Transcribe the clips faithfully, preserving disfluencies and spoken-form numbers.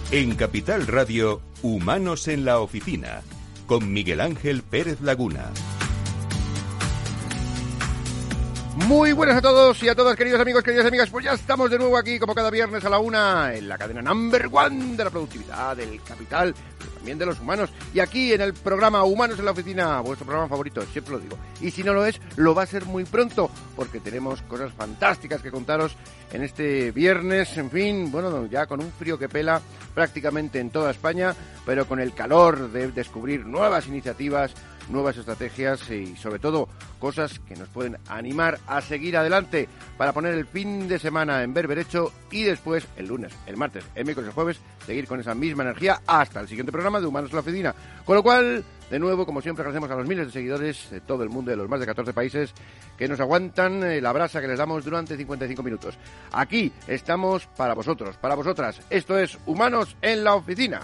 En Capital Radio, Humanos en la Oficina, con Miguel Ángel Pérez Laguna. Muy buenas a todos y a todas, queridos amigos, queridas amigas. Pues ya estamos de nuevo aquí, como cada viernes a la una, en la cadena number one de la productividad, del capital, pero también de los humanos. Y aquí en el programa Humanos en la Oficina, vuestro programa favorito, siempre lo digo. Y si no lo es, lo va a ser muy pronto, porque tenemos cosas fantásticas que contaros en este viernes. En fin, bueno, ya con un frío que pela prácticamente en toda España, pero con el calor de descubrir nuevas iniciativas, nuevas estrategias y sobre todo cosas que nos pueden animar a seguir adelante para poner el fin de semana en berberecho y después el lunes, el martes, el miércoles, el jueves seguir con esa misma energía hasta el siguiente programa de Humanos en la Oficina. Con lo cual, de nuevo, como siempre, agradecemos a los miles de seguidores de todo el mundo, de los más de catorce países que nos aguantan eh, la brasa que les damos durante cincuenta y cinco minutos. Aquí estamos para vosotros, para vosotras. Esto es Humanos en la Oficina.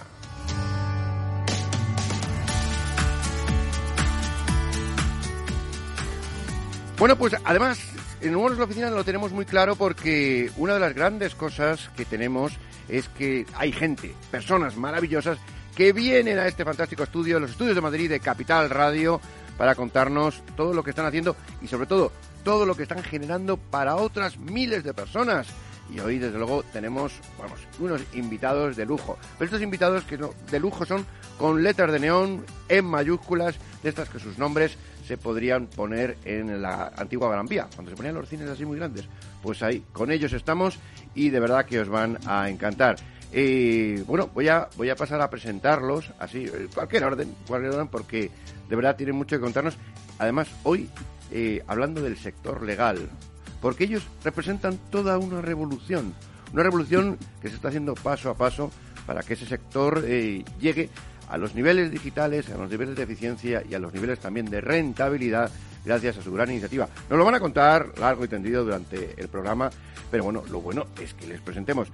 Bueno, pues además, en Humanos en la Oficina lo tenemos muy claro porque una de las grandes cosas que tenemos es que hay gente, personas maravillosas que vienen a este fantástico estudio, los estudios de Madrid de Capital Radio, para contarnos todo lo que están haciendo y sobre todo todo lo que están generando para otras miles de personas. Y hoy, desde luego, tenemos, vamos, unos invitados de lujo. Pero estos invitados que no, de lujo son con letras de neón en mayúsculas, de estas que sus nombres se podrían poner en la antigua Gran Vía, cuando se ponían los cines así muy grandes. Pues ahí, con ellos estamos y de verdad que os van a encantar. Eh, bueno, voy a voy a pasar a presentarlos así, en cualquier orden, cualquier orden, porque de verdad tienen mucho que contarnos. Además, hoy, eh, hablando del sector legal, porque ellos representan toda una revolución, una revolución que se está haciendo paso a paso para que ese sector eh, llegue a los niveles digitales, a los niveles de eficiencia y a los niveles también de rentabilidad gracias a su gran iniciativa. Nos lo van a contar largo y tendido durante el programa, pero bueno, lo bueno es que les presentemos.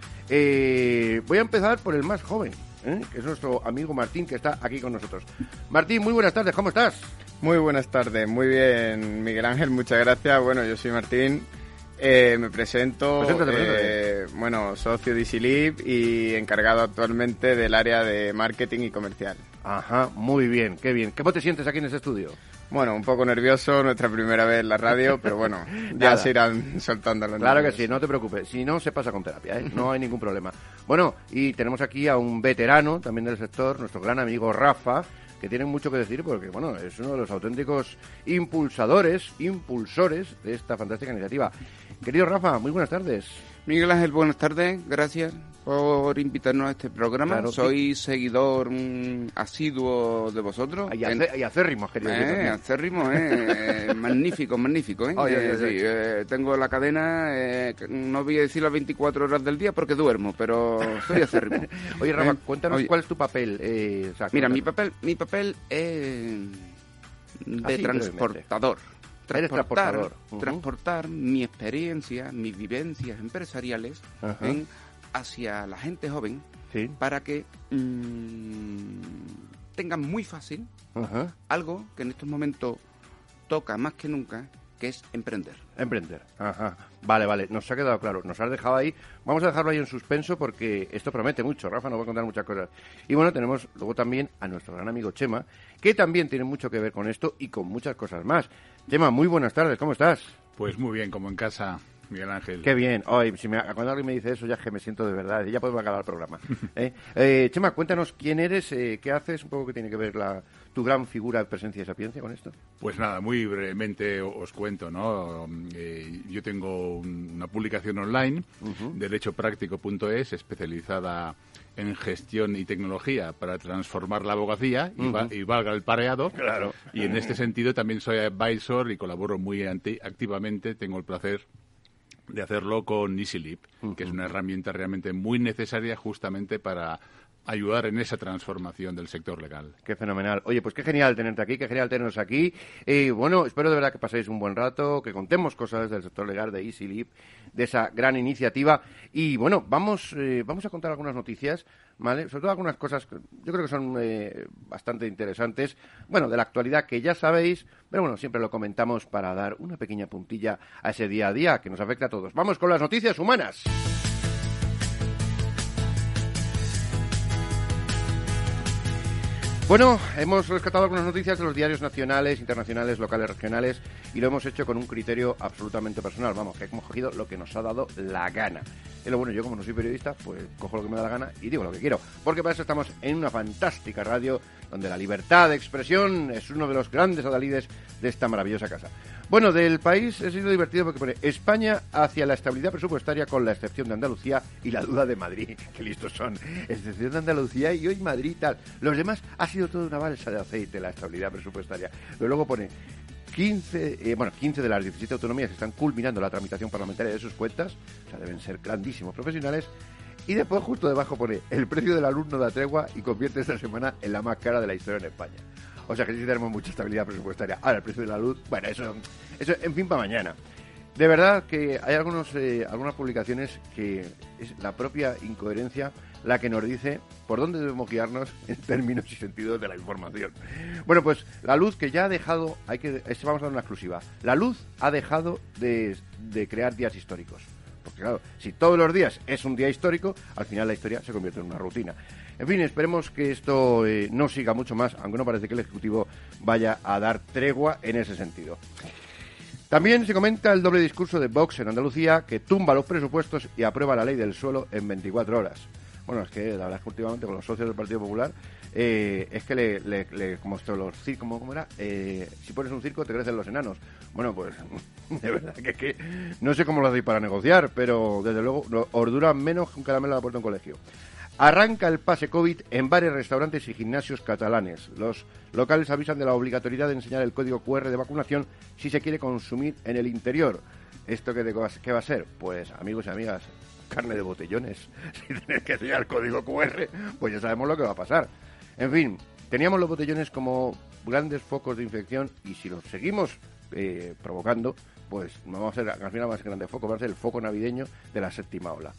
Eh, voy a empezar por el más joven, ¿eh? que es nuestro amigo Martín, que está aquí con nosotros. Martín, muy buenas tardes, ¿cómo estás? Muy buenas tardes, muy bien, Miguel Ángel, muchas gracias. Bueno, yo soy Martín. Eh, me presento, Preséntate, eh, preséntate. bueno, socio de EasyLib y encargado actualmente del área de marketing y comercial. Ajá, muy bien, qué bien. ¿Cómo te sientes aquí en este estudio? Bueno, un poco nervioso, nuestra primera vez en la radio, pero bueno, ya Nada. se irán soltando los Claro nervios. que sí, no te preocupes. Si no, se pasa con terapia, ¿eh? No hay ningún problema. Bueno, y tenemos aquí a un veterano también del sector, nuestro gran amigo Rafa, que tiene mucho que decir porque, bueno, es uno de los auténticos impulsadores, impulsores de esta fantástica iniciativa. Querido Rafa, muy buenas tardes. Miguel Ángel, buenas tardes, gracias por invitarnos a este programa. Claro, Soy seguidor mm, asiduo de vosotros. Y, En- ace- y acérrimos, querido. yo Eh, también. acérrimo, eh, eh, magnífico, magnífico, eh. Ay, ay, Eh, ay, sí, ay. eh, tengo la cadena, eh, que no voy a decir las veinticuatro horas del día porque duermo, pero soy acérrimo. Oye, Rafa, Eh, cuéntanos oye, cuál es tu papel. Eh, o sea, Mira, mi cuéntanos. papel, mi papel es de Así, transportador. Eres Transportar, transportador. Ujú. transportar mi experiencia, mis vivencias empresariales Ajá. en, hacia la gente joven Sí. para que mm, tengan muy fácil Ajá. algo que en estos momentos toca más que nunca, que es emprender. Emprender. Ajá. Vale, vale. Nos ha quedado claro. Nos has dejado ahí. Vamos a dejarlo ahí en suspenso porque esto promete mucho. Rafa nos va a contar muchas cosas. Y bueno, tenemos luego también a nuestro gran amigo Chema, que también tiene mucho que ver con esto y con muchas cosas más. Chema, muy buenas tardes. ¿Cómo estás? Pues muy bien, como en casa, Miguel Ángel. Qué bien. Hoy, si me, cuando alguien me dice eso, ya es que me siento de verdad. Ya podemos acabar el programa. ¿Eh? Eh, Chema, cuéntanos quién eres, eh, qué haces, un poco qué tiene que ver la, tu gran figura de presencia y sapiencia con esto. Pues nada, muy brevemente os cuento, ¿no? Eh, yo tengo un- una publicación online, Ujú. derecho práctico punto es, especializada en gestión y tecnología para transformar la abogacía y, va- Ujú. y valga el pareado. Claro. Y en este sentido también soy advisor y colaboro muy anti- activamente. Tengo el placer de hacerlo con EasyLib, que es una herramienta realmente muy necesaria justamente para ayudar en esa transformación del sector legal. Qué fenomenal. Oye, pues qué genial tenerte aquí, qué genial tenernos aquí. Eh, bueno, espero de verdad que paséis un buen rato, que contemos cosas del sector legal de EasyLib, de esa gran iniciativa. Y bueno, vamos, eh, vamos a contar algunas noticias, ¿vale? Sobre todo algunas cosas que yo creo que son eh, bastante interesantes. Bueno, de la actualidad que ya sabéis, pero bueno, siempre lo comentamos para dar una pequeña puntilla a ese día a día que nos afecta a todos. Vamos con las noticias humanas. Bueno, hemos rescatado algunas noticias de los diarios nacionales, internacionales, locales, regionales y lo hemos hecho con un criterio absolutamente personal. Vamos, que hemos cogido lo que nos ha dado la gana. Es lo bueno, yo como no soy periodista, pues cojo lo que me da la gana y digo lo que quiero. Porque para eso estamos en una fantástica radio donde la libertad de expresión es uno de los grandes adalides de esta maravillosa casa. Bueno, del país ha sido divertido porque pone España hacia la estabilidad presupuestaria con la excepción de Andalucía y la duda de Madrid. Qué listos son. Excepción de Andalucía y hoy Madrid y tal. Los demás ha sido toda una balsa de aceite la estabilidad presupuestaria. Pero luego pone quince, eh, bueno, quince de las diecisiete autonomías están culminando la tramitación parlamentaria de sus cuentas. O sea, deben ser grandísimos profesionales. Y después justo debajo pone el precio de la luz no da tregua y convierte esta semana en la más cara de la historia en España. O sea que sí tenemos mucha estabilidad presupuestaria. Ahora, el precio de la luz, bueno, eso, eso en fin, para mañana. De verdad que hay algunos, eh, algunas publicaciones que es la propia incoherencia la que nos dice por dónde debemos guiarnos en términos y sentidos de la información. Bueno, pues la luz que ya ha dejado, hay que, vamos a dar una exclusiva, la luz ha dejado de, de crear días históricos. Porque claro, si todos los días es un día histórico, al final la historia se convierte en una rutina. En fin, esperemos que esto eh, no siga mucho más, aunque no parece que el Ejecutivo vaya a dar tregua en ese sentido. También se comenta el doble discurso de Vox en Andalucía, que tumba los presupuestos y aprueba la ley del suelo en veinticuatro horas. Bueno, es que la verdad es que últimamente con los socios del Partido Popular, eh, es que le, le, le como esto, los circos, ¿cómo, cómo era? Eh, si pones un circo te crecen los enanos. Bueno, pues de verdad que, que no sé cómo lo hacéis para negociar, pero desde luego os dura menos que un caramelo a la puerta de un colegio. Arranca el pase COVID en bares, restaurantes y gimnasios catalanes. Los locales avisan de la obligatoriedad de enseñar el código cu erre de vacunación si se quiere consumir en el interior. ¿Esto qué, qué va a ser? Pues, amigos y amigas, carne de botellones. Si tenéis que enseñar el código cu erre, pues ya sabemos lo que va a pasar. En fin, teníamos los botellones como grandes focos de infección y si los seguimos eh, provocando, pues vamos a ser, al final va a ser grande foco, va a ser el foco navideño de la séptima ola.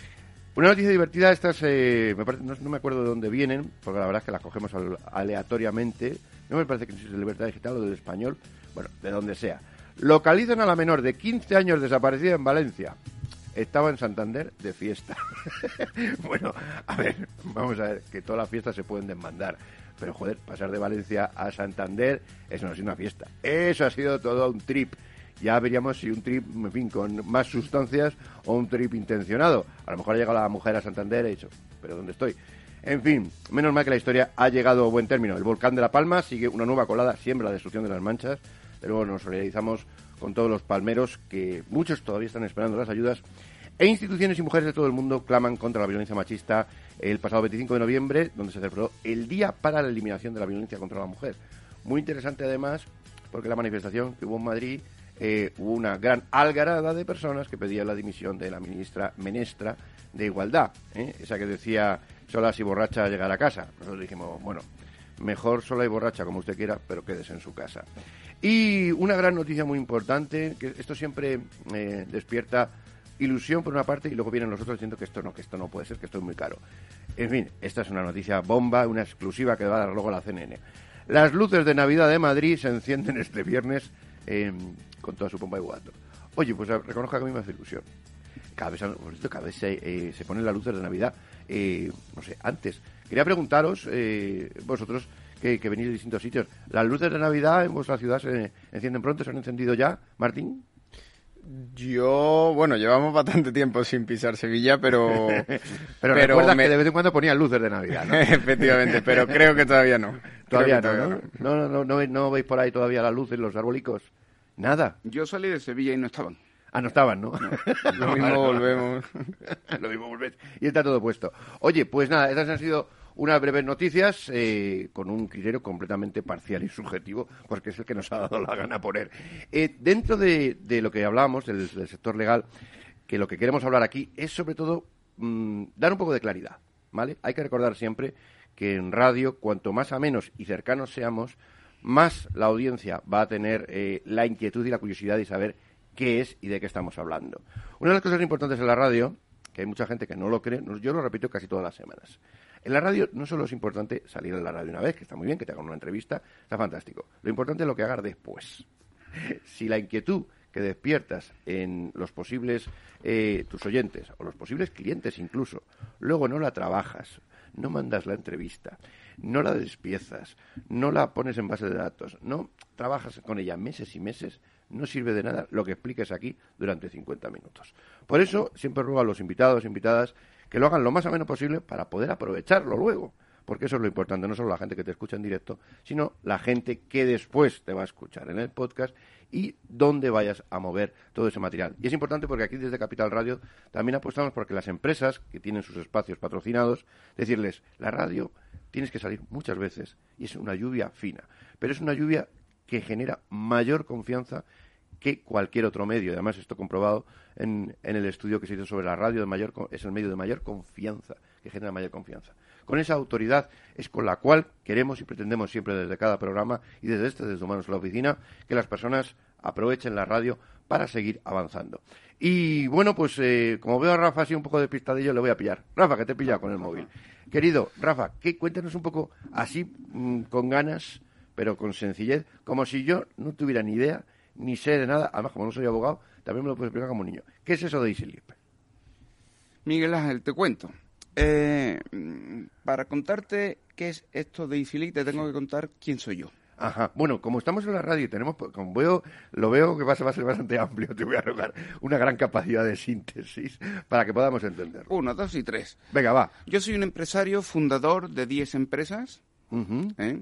Una noticia divertida, estas eh, me parece, no, no me acuerdo de dónde vienen, porque la verdad es que las cogemos al, aleatoriamente. No me parece que es de Libertad Digital o del Español, bueno, de donde sea. Localizan a la menor de quince años desaparecida en Valencia. Estaba en Santander de fiesta. Bueno, a ver, vamos a ver, que todas las fiestas se pueden desmandar. Pero, joder, pasar de Valencia a Santander, eso no ha sido una fiesta. Eso ha sido todo un trip. Ya veríamos si un trip, en fin, con más sustancias o un trip intencionado. A lo mejor ha llegado la mujer a Santander y ha dicho, ¿pero dónde estoy? En fin, menos mal que la historia ha llegado a buen término. El volcán de La Palma sigue una nueva colada, siembra la destrucción de las manchas. De luego nos solidarizamos con todos los palmeros, que muchos todavía están esperando las ayudas. E instituciones y mujeres de todo el mundo claman contra la violencia machista el pasado veinticinco de noviembre, donde se celebró el Día para la Eliminación de la Violencia contra la Mujer. Muy interesante además, porque la manifestación que hubo en Madrid, eh, hubo una gran algarada de personas que pedían la dimisión de la ministra Menestra de Igualdad, ¿eh? Esa que decía, sola y borracha llegar a casa. Nosotros dijimos, bueno, mejor sola y borracha como usted quiera, pero quédese en su casa. Y una gran noticia muy importante, que esto siempre eh, despierta ilusión por una parte y luego vienen los otros diciendo que esto no, que esto no puede ser, que esto es muy caro. En fin, esta es una noticia bomba, una exclusiva que va a dar luego la C N N. Las luces de Navidad de Madrid se encienden este viernes eh, con toda su pompa y guato. Oye, pues reconozco que a mí me hace ilusión. Cada vez, por esto, cada vez se, eh, se ponen las luces de Navidad, eh, no sé, antes. Quería preguntaros, eh, vosotros que, que venís de distintos sitios, ¿las luces de Navidad en vuestra ciudad se encienden pronto? ¿Se han encendido ya, Martín? Yo, bueno, llevamos bastante tiempo sin pisar Sevilla, pero... pero, pero recuerdas me... que de vez en cuando ponían luces de Navidad, ¿no? Efectivamente, pero creo que todavía no. Todavía, no, todavía ¿no? No, no, no, no, no veis por ahí todavía las luces, los arbolicos. Nada. Yo salí de Sevilla y no estaban. Ah, no estaban, ¿no? no. Lo mismo volvemos. Lo mismo volvés. Y está todo puesto. Oye, pues nada, estas han sido unas breves noticias eh, con un criterio completamente parcial y subjetivo, porque es el que nos ha dado la gana poner. Eh, dentro de, de lo que hablábamos, del, del sector legal, que lo que queremos hablar aquí es sobre todo mmm, dar un poco de claridad, ¿vale? Hay que recordar siempre que en radio, cuanto más a menos y cercanos seamos, más la audiencia va a tener eh, la inquietud y la curiosidad de saber qué es y de qué estamos hablando. Una de las cosas importantes en la radio, que hay mucha gente que no lo cree, yo lo repito casi todas las semanas. En la radio no solo es importante salir en la radio una vez, que está muy bien, que te hagan una entrevista, está fantástico. Lo importante es lo que hagas después. Si la inquietud que despiertas en los posibles, eh, tus oyentes, o los posibles clientes incluso, luego no la trabajas, no mandas la entrevista, no la despiezas, no la pones en base de datos, no trabajas con ella meses y meses, no sirve de nada lo que expliques aquí durante cincuenta minutos. Por eso siempre ruego a los invitados, invitadas, que lo hagan lo más ameno posible para poder aprovecharlo luego. Porque eso es lo importante, no solo la gente que te escucha en directo, sino la gente que después te va a escuchar en el podcast y dónde vayas a mover todo ese material. Y es importante porque aquí desde Capital Radio también apostamos porque las empresas que tienen sus espacios patrocinados, decirles, la radio tienes que salir muchas veces y es una lluvia fina, pero es una lluvia que genera mayor confianza que cualquier otro medio. Además, esto comprobado en, en el estudio que se hizo sobre la radio, de mayor, es el medio de mayor confianza, que genera mayor confianza. Con esa autoridad es con la cual queremos y pretendemos siempre desde cada programa y desde este, desde Humanos en la Oficina, que las personas aprovechen la radio para seguir avanzando. Y bueno, pues eh, como veo a Rafa así un poco despistadillo, le voy a pillar. Rafa, que te he pillado con el móvil. Querido Rafa, ¿qué, cuéntanos un poco así, mmm, con ganas, pero con sencillez, como si yo no tuviera ni idea, ni sé de nada. Además, como no soy abogado, también me lo puedes explicar como niño. ¿Qué es eso de EasyLeap? Miguel Ángel, te cuento. Eh, para contarte qué es esto de EasyLeap, te tengo que contar quién soy yo. Ajá. Bueno, como estamos en la radio y tenemos, como veo, lo veo que va a ser, va a ser bastante amplio, te voy a rogar una gran capacidad de síntesis para que podamos entenderlo. Uno, dos y tres. Venga, va. Yo soy un empresario fundador de diez empresas, Uh-huh. ¿eh?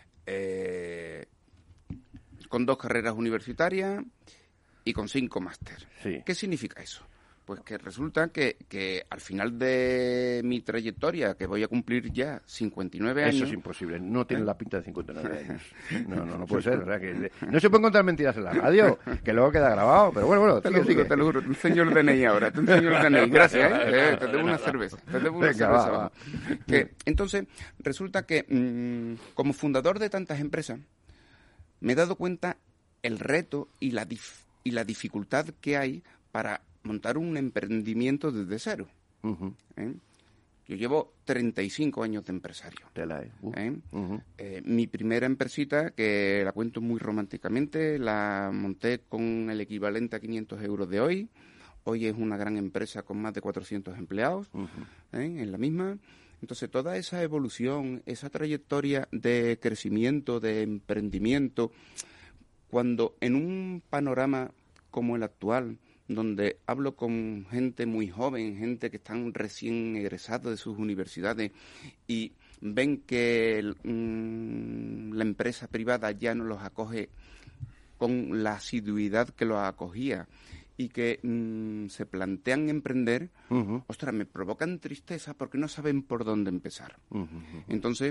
Eh, con dos carreras universitarias y con cinco máster. Sí. ¿Qué significa eso? Pues que resulta que, que al final de mi trayectoria, que voy a cumplir ya cincuenta y nueve años... Eso es imposible, no tiene la pinta de cincuenta y nueve años. No, no, no puede ser. O sea, que no se pueden contar mentiras en la radio, que luego queda grabado, pero bueno, bueno, Te sigue, lo juro, sigue. te lo juro. Te enseño el D N I ahora, te enseño el D N I. Gracias, ¿eh? eh te debo una cerveza. Te debo una Venga, cerveza. va, va. Que, entonces, resulta que mmm, como fundador de tantas empresas, me he dado cuenta el reto y la, dif y la dificultad que hay para montar un emprendimiento desde cero. Uh-huh. ¿eh? Yo llevo treinta y cinco años de empresario. Tela, eh. Uh, ¿eh? uh-huh. Eh, mi primera empresita, que la cuento muy románticamente, la monté con el equivalente a quinientos euros de hoy. Hoy es una gran empresa con más de cuatrocientos empleados, Uh-huh. ¿eh? en la misma. Entonces, toda esa evolución, esa trayectoria de crecimiento, de emprendimiento, cuando en un panorama como el actual, donde hablo con gente muy joven, gente que están recién egresados de sus universidades y ven que el, mmm, la empresa privada ya no los acoge con la asiduidad que los acogía y que mmm, se plantean emprender, Uh-huh. ostras, me provocan tristeza porque no saben por dónde empezar. Uh-huh. Entonces,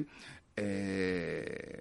eh,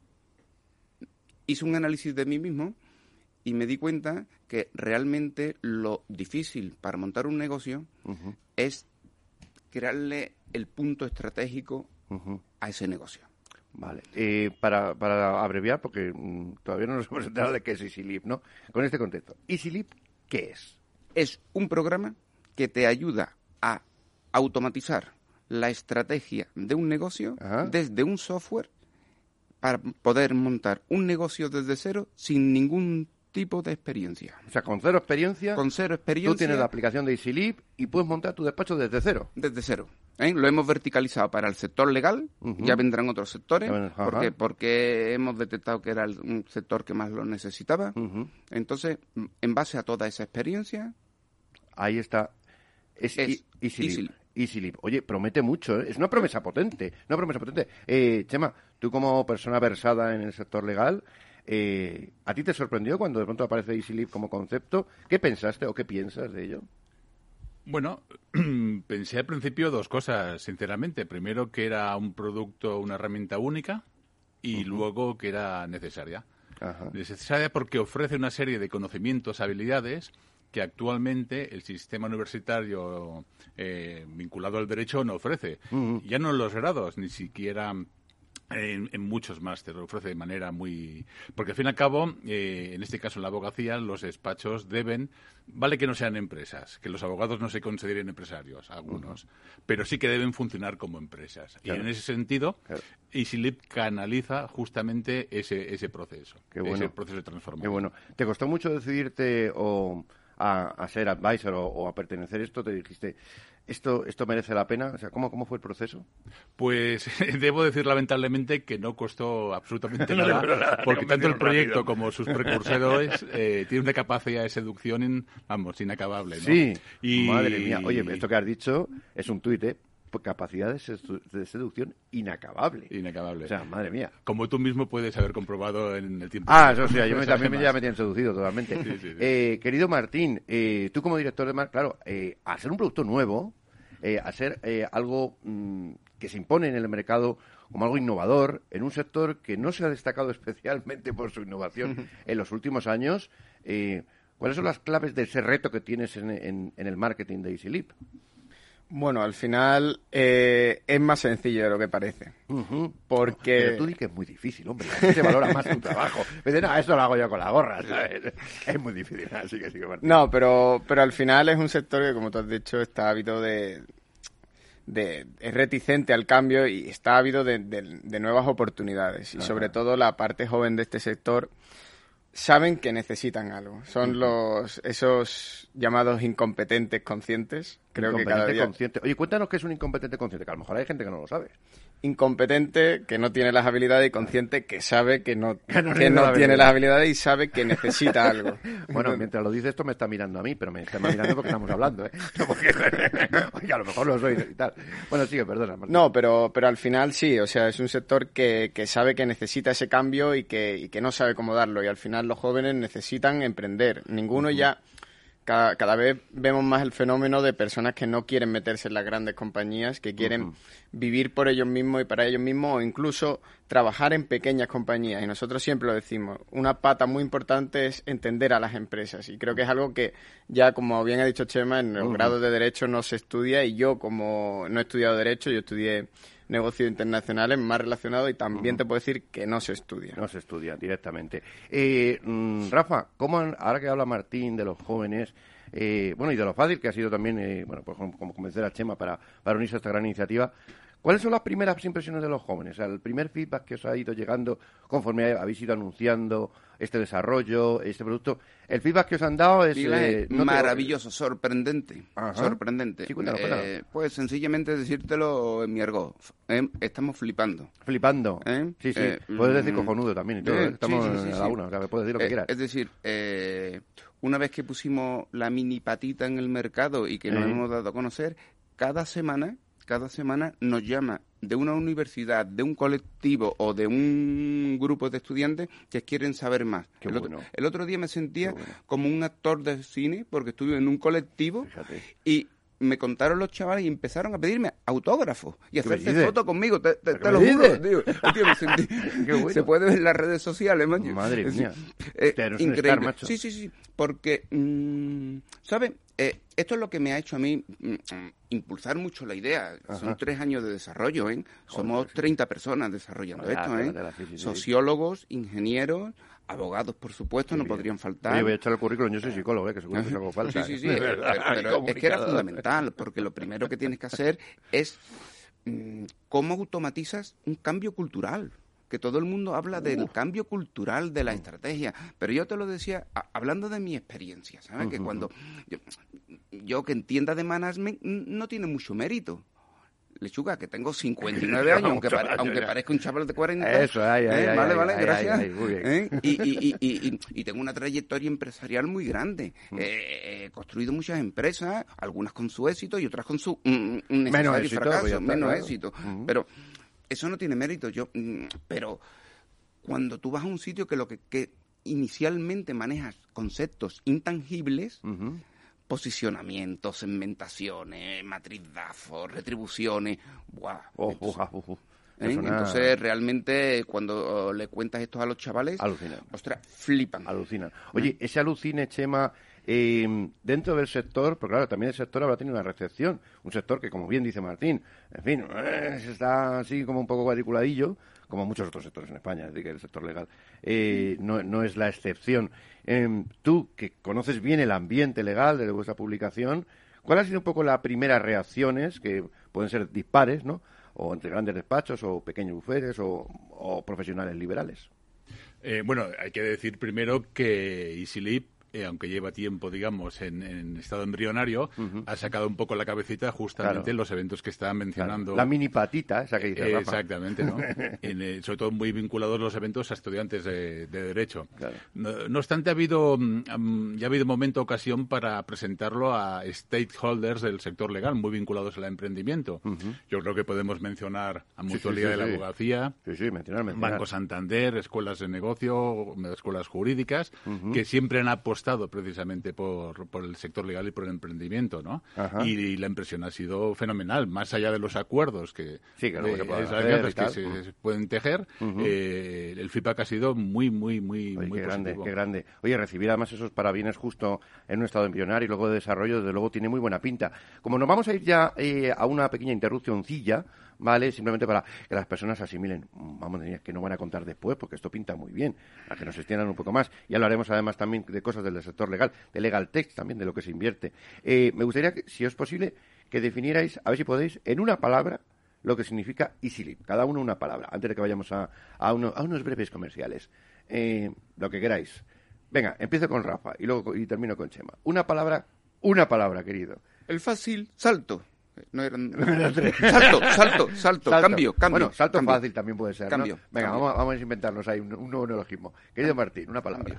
hice un análisis de mí mismo y me di cuenta que realmente lo difícil para montar un negocio Uh-huh. es crearle el punto estratégico Uh-huh. a ese negocio. Vale. Eh, para, para abreviar, porque mm, todavía no nos hemos enterado de qué es EasyLeap, ¿no? Con este contexto. ¿EasyLeap qué es? Es un programa que te ayuda a automatizar la estrategia de un negocio Ajá. desde un software para poder montar un negocio desde cero sin ningún tipo de experiencia. O sea, con cero experiencia, Con cero experiencia. tú tienes la aplicación de EasyLeap y puedes montar tu despacho desde cero. Desde cero. ¿eh? Lo hemos verticalizado para el sector legal, Ujú. ya vendrán otros sectores, Ya ven- ajá. porque, porque hemos detectado que era el, un sector que más lo necesitaba. Uh-huh. Entonces, m- en base a toda esa experiencia, Ahí está. Es, Es I- EasyLeap. EasyLeap. EasyLeap. Oye, promete mucho, ¿eh? Es una promesa potente. Una promesa potente. Eh, Chema, tú como persona versada en el sector legal, eh, ¿a ti te sorprendió cuando de pronto aparece EasyLeap como concepto? ¿Qué pensaste o qué piensas de ello? Bueno, pensé al principio dos cosas, sinceramente. Primero, que era un producto, una herramienta única, y Ujú. luego que era necesaria. Ajá. Necesaria porque ofrece una serie de conocimientos, habilidades, que actualmente el sistema universitario eh, vinculado al derecho no ofrece. Ujú. Ya no en los grados, ni siquiera en, en muchos másteres, lo ofrece de manera muy... Porque al fin y al cabo, eh, en este caso en la abogacía, los despachos deben... Vale que no sean empresas, que los abogados no se consideren empresarios, algunos, pero sí que deben funcionar como empresas. Claro. Y en ese sentido, Claro. EasyLeap canaliza justamente ese, ese proceso, Qué bueno. ese proceso de transformación. Qué bueno. ¿Te costó mucho decidirte o a, a ser advisor o, o a pertenecer a esto, te dijiste, ¿esto esto merece la pena? O sea, ¿cómo, cómo fue el proceso? Pues debo decir lamentablemente que no costó absolutamente No, nada, no, nada, porque tanto el proyecto rápido. como sus precursores eh, tienen una capacidad de seducción, in- vamos, inacabable, ¿no? Sí, Y- madre mía. Oye, esto que has dicho es un tuit, ¿eh? Capacidad de, sedu- de seducción inacabable. Inacabable. O sea, madre mía. Como tú mismo puedes haber comprobado en el tiempo. Ah, eso sí, yo me, Pues también me, además. ya me tienen seducido totalmente. Sí, sí, sí. Eh, querido Martín, eh, tú como director de marca, claro, eh, al ser un producto nuevo, eh, al ser eh, algo mm, que se impone en el mercado como algo innovador, en un sector que no se ha destacado especialmente por su innovación en los últimos años, eh, ¿cuáles son las claves de ese reto que tienes en, en, en el marketing de EasyLeap? Bueno, al final eh, es más sencillo de lo que parece. Ujú. Porque... Pero tú di que es muy difícil, hombre. La gente valora más tu trabajo. Me dice, no, eso lo hago yo con la gorra, ¿sabes? Es muy difícil. Así que sí que Martín. No, pero, pero al final es un sector que, como tú has dicho, está ávido de, de... es reticente al cambio y está ávido de, de, de nuevas oportunidades. Y Ajá. sobre todo la parte joven de este sector saben que necesitan algo. Son los esos llamados incompetentes conscientes. Creo que cada Incompetente día... consciente. Oye, cuéntanos qué es un incompetente consciente, que a lo mejor hay gente que no lo sabe. Incompetente, que no tiene las habilidades, y consciente, que sabe que no, Que no que tiene no la tiene habilidad. las habilidades y sabe que necesita algo. Bueno, mientras lo dice esto me está mirando a mí, pero me está mirando porque estamos hablando, ¿eh? No porque, oye, a lo mejor lo soy y tal. Bueno, sigue, perdona, Martín. No, pero, pero al final sí, o sea, es un sector que, que sabe que necesita ese cambio y que, y que no sabe cómo darlo. Y al final los jóvenes necesitan emprender. Ninguno ya... Cada, cada vez vemos más el fenómeno de personas que no quieren meterse en las grandes compañías, que quieren Ujú. vivir por ellos mismos y para ellos mismos, o incluso trabajar en pequeñas compañías. Y nosotros siempre lo decimos, una pata muy importante es entender a las empresas. Y creo que es algo que ya, como bien ha dicho Chema, en los Ujú. grados de Derecho no se estudia. Y yo, como no he estudiado Derecho, yo estudié negocios internacionales más relacionados y también te puedo decir que no se estudia. No se estudia directamente. Eh, mm, Rafa, ¿cómo han- ahora que habla Martín de los jóvenes, eh, bueno, y de lo fácil que ha sido también, eh, bueno, pues como, como convencer a Chema para, para unirse a esta gran iniciativa, ¿cuáles son las primeras impresiones de los jóvenes? O sea, el primer feedback que os ha ido llegando conforme habéis ido anunciando este desarrollo, este producto, el feedback que os han dado es... Miguel Ángel, eh, no te- maravilloso, sorprendente, Ajá. sorprendente. Sí, cuéntanos, cuéntanos. Eh, pues sencillamente decírtelo en mi argot, ¿eh? Estamos flipando. Flipando. ¿Eh? Sí, sí. Eh, puedes decir mm, cojonudo también y todo. eh, ¿eh? Estamos sí, sí, sí, a sí. la una, o sea, que puedes decir lo que Eh, quieras. Es decir, eh, una vez que pusimos la mini patita en el mercado y que nos Eh. hemos dado a conocer, cada semana, cada semana nos llama de una universidad, de un colectivo o de un grupo de estudiantes que quieren saber más. Qué el, otro, bueno. el otro día me sentía Qué bueno. como un actor de cine porque estuve en un colectivo Fíjate. y me contaron los chavales y empezaron a pedirme autógrafos y me hacerse dices? fotos conmigo. Te, te- ¿Qué te me lo juro, dices? tío. Tío, me sentí- Qué bueno. Se puede ver en las redes sociales, macho. Madre Es mía. decir, eh, Hostia, eres un increíble. star, macho. Sí, sí, sí. Porque, mm, ¿sabes? Eh, esto es lo que me ha hecho a mí mm, mm, impulsar mucho la idea. Ajá. Son tres años de desarrollo, ¿eh? Somos treinta personas desarrollando Vaya, esto, ¿eh? vaya, sí, sí, sí. Sociólogos, ingenieros, abogados, por supuesto, no bien. podrían faltar. Oye, voy a echar el currículum, yo soy psicólogo, ¿eh? Que seguro que os hago falta. Sí, sí, sí. De eh, verdad, pero y es que era comunicador. fundamental, porque lo primero que tienes que hacer es mm, cómo automatizas un cambio cultural. Que todo el mundo habla del cambio cultural, de la estrategia. Pero yo te lo decía a- hablando de mi experiencia, ¿sabes? Que cuando yo, yo que entienda de management n- no tiene mucho mérito. Lechuga, que tengo cincuenta y nueve años, aunque, pare- Chaval, aunque ya. parezca un chaval de cuarenta. Eso, ay, ay, ¿eh? ay, Vale, ay, vale, ay, gracias. ay, ay, muy bien. ¿eh? Y, y, y, y, y- y tengo una trayectoria empresarial muy grande. Mm. Eh, he construido muchas empresas, algunas con su éxito y otras con su mm, mm, necesario Menos éxito, fracaso, pues ya está, menos claro. éxito. Ujú. Pero eso no tiene mérito. Yo, mm, pero cuando tú vas a un sitio que lo que, que inicialmente manejas conceptos intangibles, Ujú. posicionamiento, segmentaciones, matriz D A F O, retribuciones, ¡buah! Oh, Entonces, uja, ujú. ¿eh? Eso nada- Entonces, realmente, cuando oh, le cuentas esto a los chavales, Alucinan. ostras, flipan. Alucinan. Oye, ese alucine, Chema, eh, dentro del sector, porque claro, también el sector habrá tenido una recepción. Un sector que, como bien dice Martín, en fin, eh, se está así como un poco cuadriculadillo, como muchos otros sectores en España, es decir, que el sector legal eh, no, no es la excepción. Eh, tú, que conoces bien el ambiente legal de vuestra publicación, ¿cuál ha sido un poco las primeras reacciones, que pueden ser dispares, ¿no? O entre grandes despachos, o pequeños bufetes, o, o profesionales liberales? Eh, bueno, hay que decir primero que EasyLeap eh, aunque lleva tiempo, digamos, en, en estado embrionario, uh-huh. ha sacado un poco la cabecita justamente en claro. los eventos que estaba mencionando. Claro. La mini patita, esa que dice eh, Rafa. Exactamente, ¿no? en, eh, sobre todo muy vinculados los eventos a estudiantes de, de Derecho. Claro. No, no obstante, ha habido, um, ya ha habido momento, ocasión para presentarlo a stakeholders del sector legal, muy vinculados al emprendimiento. Uh-huh. Yo creo que podemos mencionar a Mutualidad sí, sí, sí, de la sí. Abogacía, sí, sí, mencionar, mencionar. Banco Santander, escuelas de negocio, escuelas jurídicas, uh-huh. que siempre han apostado precisamente por, por el sector legal y por el emprendimiento, ¿no? Y, y la impresión ha sido fenomenal, más allá de los acuerdos que, sí, que, luego eh, se, puede hacer, que se, uh-huh. se pueden tejer, uh-huh. eh, el feedback ha sido muy, muy, muy, Oye, muy qué positivo. Grande, qué grande. Oye, recibir además esos parabienes justo en un estado embrionario y luego de desarrollo, desde luego tiene muy buena pinta. Como nos vamos a ir ya eh, a una pequeña interrupcióncilla, ¿vale? Simplemente para que las personas asimilen, vamos a decir, que no van a contar después, porque esto pinta muy bien, a que nos extiendan un poco más. Y hablaremos además también de cosas del sector legal, de legal tech también, de lo que se invierte. Eh, me gustaría, que, si es posible, que definierais, a ver si podéis, en una palabra, lo que significa EasyLeap. Cada uno una palabra, antes de que vayamos a, a, uno, a unos breves comerciales. Eh, lo que queráis. Venga, empiezo con Rafa y luego y termino con Chema. Una palabra, una palabra, querido. El fácil, salto. No eran... salto, salto, salto, salto, cambio, cambio. Bueno, salto cambio. Fácil también puede ser, cambio, ¿no? Venga, cambio. Vamos, vamos a inventarnos ahí un, un nuevo neologismo. Querido Martín, una palabra.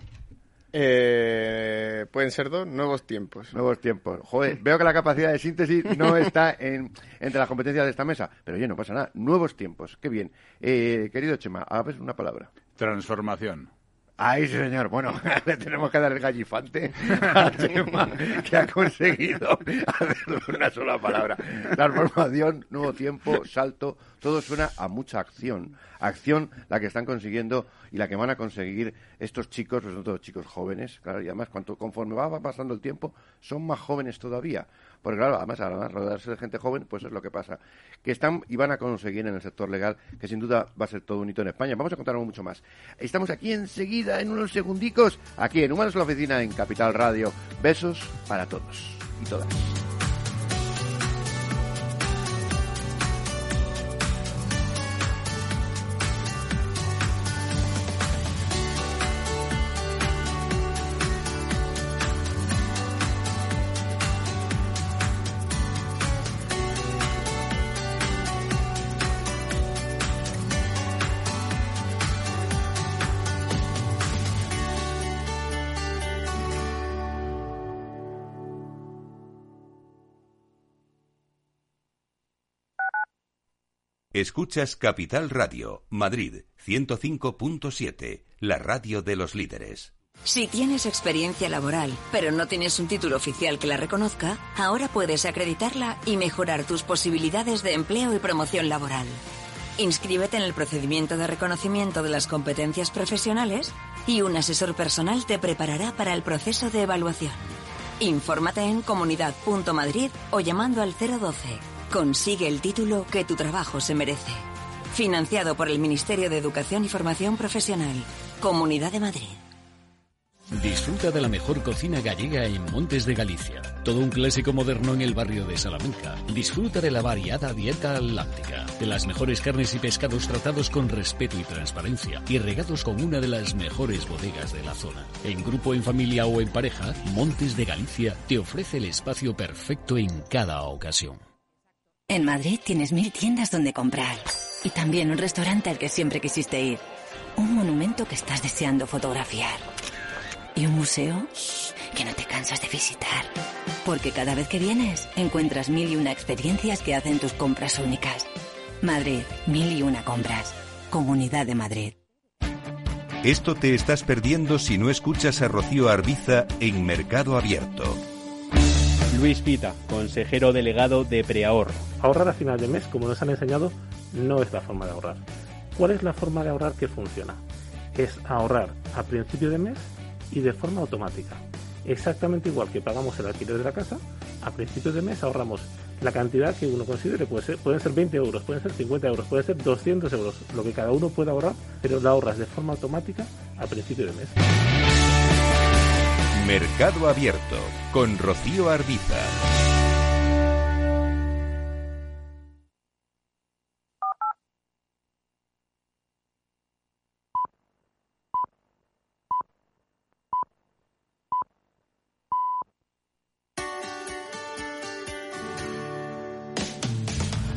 Eh, Pueden ser dos, nuevos tiempos. Nuevos tiempos. Joder, veo que la capacidad de síntesis no está en, entre las competencias de esta mesa, pero oye, no pasa nada. Nuevos tiempos, qué bien. Eh, querido Chema, a ver una palabra. Transformación. Ay, sí, señor. Bueno, le tenemos que dar el gallifante a Chema, que ha conseguido hacerlo en una sola palabra. Transformación, nuevo tiempo, salto, todo suena a mucha acción. Acción la que están consiguiendo y la que van a conseguir estos chicos, pues son todos chicos jóvenes, claro, y además cuanto, conforme va pasando el tiempo, son más jóvenes todavía. Porque claro, además, además, rodearse de gente joven, pues es lo que pasa. Que están y van a conseguir en el sector legal, que sin duda va a ser todo un hito en España. Vamos a contar mucho más. Estamos aquí enseguida, en unos segundicos, aquí en Humanos en la Oficina, en Capital Radio. Besos para todos y todas. Escuchas Capital Radio, Madrid, ciento cinco punto siete, la radio de los líderes. Si tienes experiencia laboral, pero no tienes un título oficial que la reconozca, ahora puedes acreditarla y mejorar tus posibilidades de empleo y promoción laboral. Inscríbete en el procedimiento de reconocimiento de las competencias profesionales y un asesor personal te preparará para el proceso de evaluación. Infórmate en comunidad punto madrid o llamando al cero doce. Consigue el título que tu trabajo se merece. Financiado por el Ministerio de Educación y Formación Profesional. Comunidad de Madrid. Disfruta de la mejor cocina gallega en Montes de Galicia. Todo un clásico moderno en el barrio de Salamanca. Disfruta de la variada dieta atlántica, de las mejores carnes y pescados tratados con respeto y transparencia y regados con una de las mejores bodegas de la zona. En grupo, en familia o en pareja, Montes de Galicia te ofrece el espacio perfecto en cada ocasión. En Madrid tienes mil tiendas donde comprar y también un restaurante al que siempre quisiste ir. Un monumento que estás deseando fotografiar. Y un museo que no te cansas de visitar. Porque cada vez que vienes, encuentras mil y una experiencias que hacen tus compras únicas. Madrid, mil y una compras. Comunidad de Madrid. Esto te estás perdiendo si no escuchas a Rocío Arbiza en Mercado Abierto. Luis Pita, consejero delegado de Preahorro. Ahorrar a final de mes, como nos han enseñado, no es la forma de ahorrar. ¿Cuál es la forma de ahorrar que funciona? Es ahorrar a principio de mes y de forma automática. Exactamente igual que pagamos el alquiler de la casa, a principio de mes ahorramos la cantidad que uno considere. Puede ser, pueden ser veinte euros, pueden ser cincuenta euros, pueden ser doscientos euros, lo que cada uno pueda ahorrar, pero la ahorras de forma automática a principio de mes. Mercado Abierto, con Rocío Arbiza.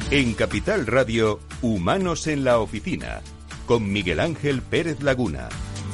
En Capital Radio, Humanos en la Oficina, con Miguel Ángel Pérez Laguna.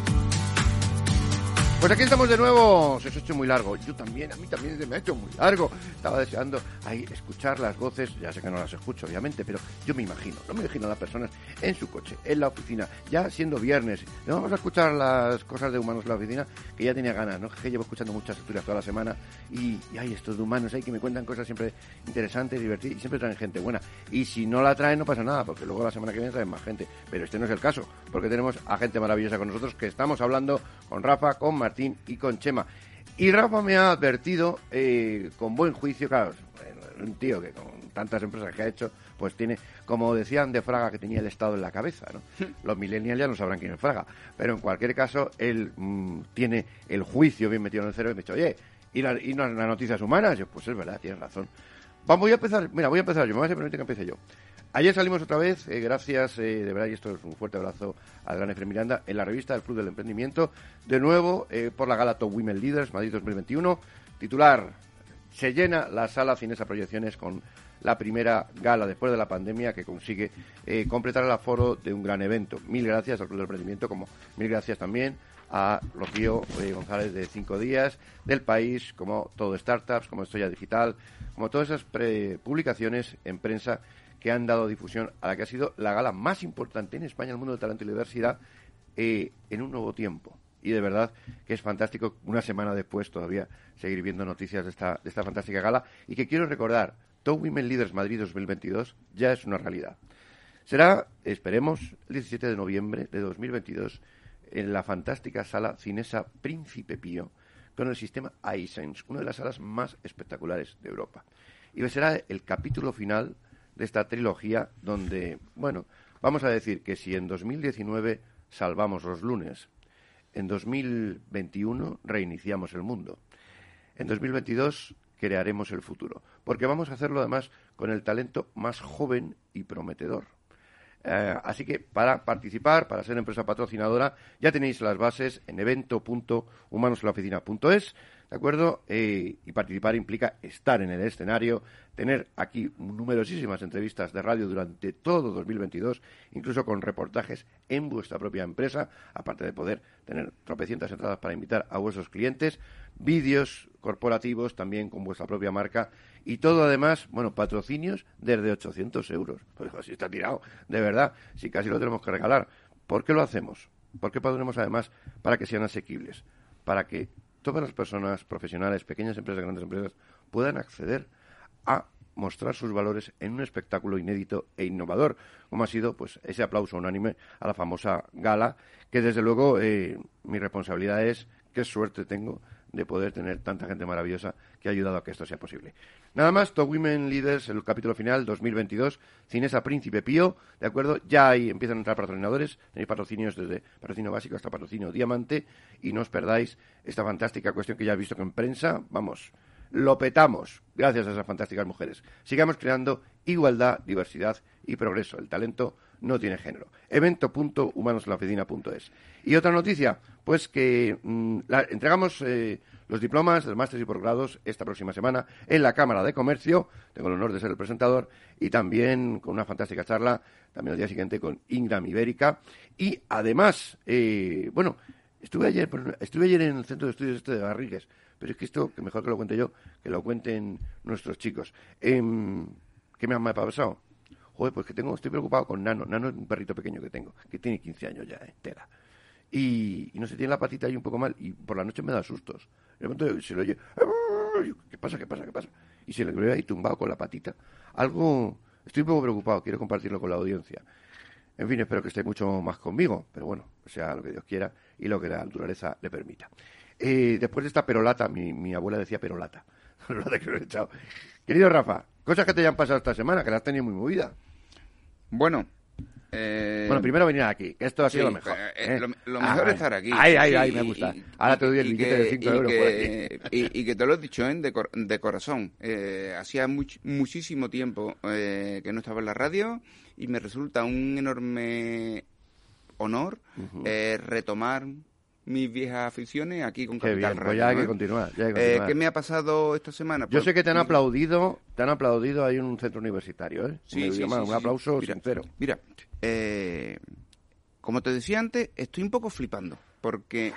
Pues aquí estamos de nuevo. Se os ha hecho muy largo. Yo también, a mí también se me ha hecho muy largo. Estaba deseando ahí escuchar las voces. Ya sé que no las escucho, obviamente, pero yo me imagino, no me imagino a las personas en su coche, en la oficina, ya siendo viernes. Le vamos a escuchar las cosas de Humanos en la Oficina, que ya tenía ganas, ¿no? Que llevo escuchando muchas historias toda la semana y, y hay estos de humanos ahí que me cuentan cosas siempre interesantes, divertidas y siempre traen gente buena. Y si no la traen, no pasa nada, porque luego la semana que viene traen más gente. Pero este no es el caso, porque tenemos a gente maravillosa con nosotros, que estamos hablando con Rafa, con Martín y con Chema. Y Rafa me ha advertido eh, con buen juicio, claro, un tío que con tantas empresas que ha hecho, pues tiene, como decían de Fraga, que tenía el Estado en la cabeza, ¿no? Los millennials ya no sabrán quién es Fraga, pero en cualquier caso, él mmm, tiene el juicio bien metido en el cerebro y me ha dicho, oye, ¿y, la, y las noticias humanas? Yo, pues es verdad, tienes razón. Vamos, voy a empezar, mira, voy a empezar yo, me vas a permitir que empiece yo. Ayer salimos otra vez, eh, gracias, eh, de verdad, y esto es un fuerte abrazo al gran Efraín Miranda, en la revista del Club del Emprendimiento, de nuevo eh, por la gala Top Women Leaders Madrid dos mil veintiuno, titular, se llena la sala Cinesa Proyecciones con la primera gala después de la pandemia que consigue eh, completar el aforo de un gran evento. Mil gracias al Club del Emprendimiento, como mil gracias también a Rocío eh, González de Cinco Días, del País, como Todo Startups, como Estoya Digital, como todas esas pre publicaciones en prensa que han dado difusión a la que ha sido la gala más importante en España, el mundo del talento y la diversidad, eh, en un nuevo tiempo. Y de verdad que es fantástico, una semana después todavía, seguir viendo noticias de esta, de esta fantástica gala. Y que quiero recordar, Top Women Leaders Madrid dos mil veintidós ya es una realidad. Será, esperemos, el diecisiete de noviembre de dos mil veintidós, en la fantástica sala Cinesa Príncipe Pío, con el sistema iSense, una de las salas más espectaculares de Europa. Y será el capítulo final de esta trilogía donde, bueno, vamos a decir que si en dos mil diecinueve salvamos los lunes, en dos mil veintiuno reiniciamos el mundo, en dos mil veintidós crearemos el futuro, porque vamos a hacerlo además con el talento más joven y prometedor. Eh, así que para participar, para ser empresa patrocinadora, ya tenéis las bases en evento punto humanos en la oficina punto es, ¿de acuerdo? Eh, y participar implica estar en el escenario, tener aquí numerosísimas entrevistas de radio durante todo dos mil veintidós, incluso con reportajes en vuestra propia empresa, aparte de poder tener tropecientas entradas para invitar a vuestros clientes, vídeos corporativos también con vuestra propia marca y todo además, bueno, patrocinios desde ochocientos euros. Pues así está tirado, de verdad, si casi lo tenemos que regalar. ¿Por qué lo hacemos? ¿Por qué ponemos además para que sean asequibles? Para que todas las personas profesionales, pequeñas empresas, grandes empresas, puedan acceder a mostrar sus valores en un espectáculo inédito e innovador, como ha sido pues ese aplauso unánime a la famosa gala, que desde luego eh, mi responsabilidad es, qué suerte tengo de poder tener tanta gente maravillosa que ha ayudado a que esto sea posible. Nada más, Top Women Leaders, el capítulo final dos mil veintidós, Cinesa Príncipe Pío, ¿de acuerdo? Ya ahí empiezan a entrar patrocinadores, tenéis patrocinios desde patrocinio básico hasta patrocinio diamante, y no os perdáis esta fantástica cuestión que ya he visto que en prensa, vamos, lo petamos, gracias a esas fantásticas mujeres. Sigamos creando igualdad, diversidad y progreso. El talento no tiene género. evento punto humanos en la oficina punto es. Y otra noticia, pues que mmm, la, entregamos eh, los diplomas de másteres y posgrados esta próxima semana en la Cámara de Comercio. Tengo el honor de ser el presentador y también con una fantástica charla, también el día siguiente con Ingram Ibérica. Y además, eh, bueno, estuve ayer, estuve ayer en el Centro de Estudios este de Garrigues, pero es que esto, que mejor que lo cuente yo, que lo cuenten nuestros chicos. Eh, ¿Qué me ha pasado? Joder, pues que tengo, estoy preocupado con Nano. Nano es un perrito pequeño que tengo, que tiene quince años ya, entera. Y, y no sé, tiene la patita ahí un poco mal, y por la noche me da sustos. De repente se lo oye, ¿qué pasa, qué pasa, qué pasa? Y se le ve ahí tumbado con la patita. Algo, estoy un poco preocupado, quiero compartirlo con la audiencia. En fin, espero que esté mucho más conmigo, pero bueno, sea lo que Dios quiera y lo que la naturaleza le permita. Eh, después de esta perolata, mi, mi abuela decía perolata, perolata que lo he echado. Querido Rafa, cosas que te hayan pasado esta semana, que las has tenido muy movida. Bueno, eh... bueno, primero venir aquí, que esto ha sido sí, lo mejor. Eh, ¿eh? Lo, lo mejor ah, es estar aquí. Ay, ay, sí, ay, me gusta. Y, Ahora te doy el y billete que, de cinco euros que, por aquí. Y, y que te lo he dicho, ¿eh? de, cor, de corazón. Eh, hacía much, muchísimo tiempo eh, que no estaba en la radio y me resulta un enorme honor uh-huh. eh, retomar mis viejas aficiones aquí con Qué Capital bien, Radio. pues ya hay que ¿eh? continuar. Ya hay que Eh, continuar. ¿Qué me ha pasado esta semana? Yo Pues, sé que te han mira, aplaudido, te han aplaudido ahí en un centro universitario, ¿eh? Sí, Un sí, idioma, sí, un sí, aplauso mira, sincero. Mira, eh, como te decía antes, estoy un poco flipando, porque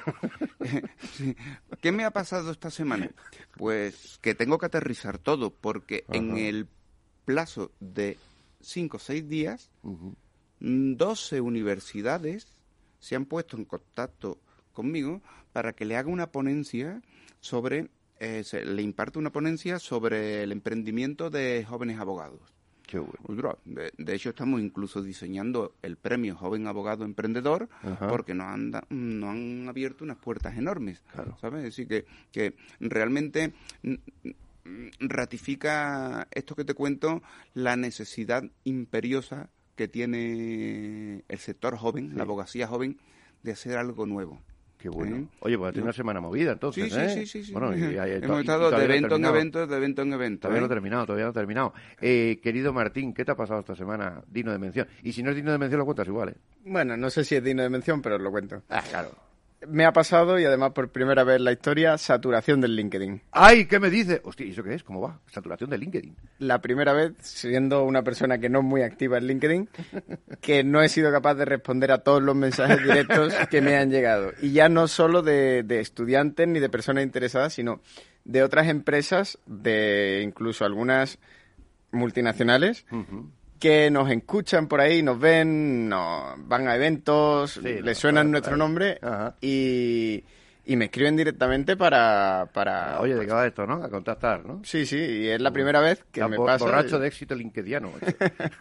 sí, ¿qué me ha pasado esta semana? Pues que tengo que aterrizar todo, porque Ajá. en el plazo de cinco o seis días, Uh-huh. doce universidades se han puesto en contacto conmigo para que le haga una ponencia sobre, eh, se, le imparte una ponencia sobre el emprendimiento de jóvenes abogados. Qué bueno. Ostras, De, de hecho, estamos incluso diseñando el premio Joven Abogado Emprendedor, Ajá. porque nos han, da- nos han abierto unas puertas enormes, Claro. ¿sabes? Es decir, que, que realmente mm, mm, ratifica esto que te cuento, la necesidad imperiosa que tiene el sector joven, Sí. la abogacía joven, de hacer algo nuevo. Qué bueno. ¿Eh? Oye, pues ha tenido una semana movida entonces, Sí, sí, ¿eh? sí, sí, sí. Bueno, y, y- y- Hemos y- estado y de todavía no ha evento en terminado. evento, de evento en evento. Todavía no ¿eh? ha terminado, todavía no ha terminado. Eh, querido Martín, ¿qué te ha pasado esta semana digno de mención? Y si no es digno de mención, lo cuentas igual, ¿eh? Bueno, no sé si es digno de mención, pero os lo cuento. Ah, claro. Me ha pasado, y además por primera vez en la historia, saturación del LinkedIn. ¡Ay! ¿Qué me dices? Hostia, ¿y eso qué es? ¿Cómo va? Saturación de LinkedIn. La primera vez, siendo una persona que no es muy activa en LinkedIn, que no he sido capaz de responder a todos los mensajes directos que me han llegado. Y ya no solo de, de estudiantes ni de personas interesadas, sino de otras empresas, de incluso algunas multinacionales, Uh-huh. que nos escuchan por ahí, nos ven, nos van a eventos, Sí, les no, suena claro, nuestro claro. nombre Ajá. y, y me escriben directamente para... para Oye, ¿de qué va esto, no? A contactar, ¿no? Sí, sí, y es la primera vez que Ya, me bo- pasa. Borracho de éxito linkediano. macho.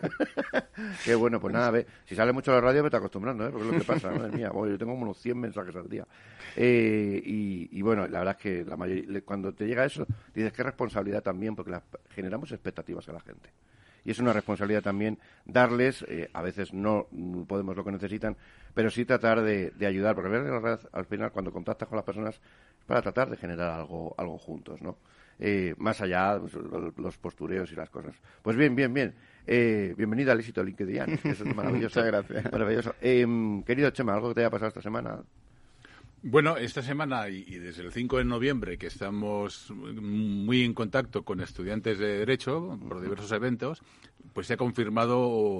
Qué bueno, pues nada, ve, si sale mucho a la radio me está acostumbrando, ¿eh? Porque es lo que pasa, madre mía. Bueno, yo tengo como unos cien mensajes al día. Eh, y, y bueno, la verdad es que la mayoría, le- cuando te llega eso, dices qué responsabilidad también, porque las- generamos expectativas a la gente. Y es una responsabilidad también darles, eh, a veces no mm, podemos lo que necesitan, pero sí tratar de, de ayudar, porque a veces, al final cuando contactas con las personas es para tratar de generar algo, algo juntos, ¿no? Eh, más allá pues, lo- los postureos y las cosas. Pues bien, bien, bien. Eh, bienvenida al éxito LinkedIn. Eso es maravilloso. Muchas gracias. Maravilloso. Eh, querido Chema, ¿algo que te haya pasado esta semana? Bueno, esta semana y, y desde el cinco de noviembre que estamos muy en contacto con estudiantes de Derecho por diversos eventos, pues se ha confirmado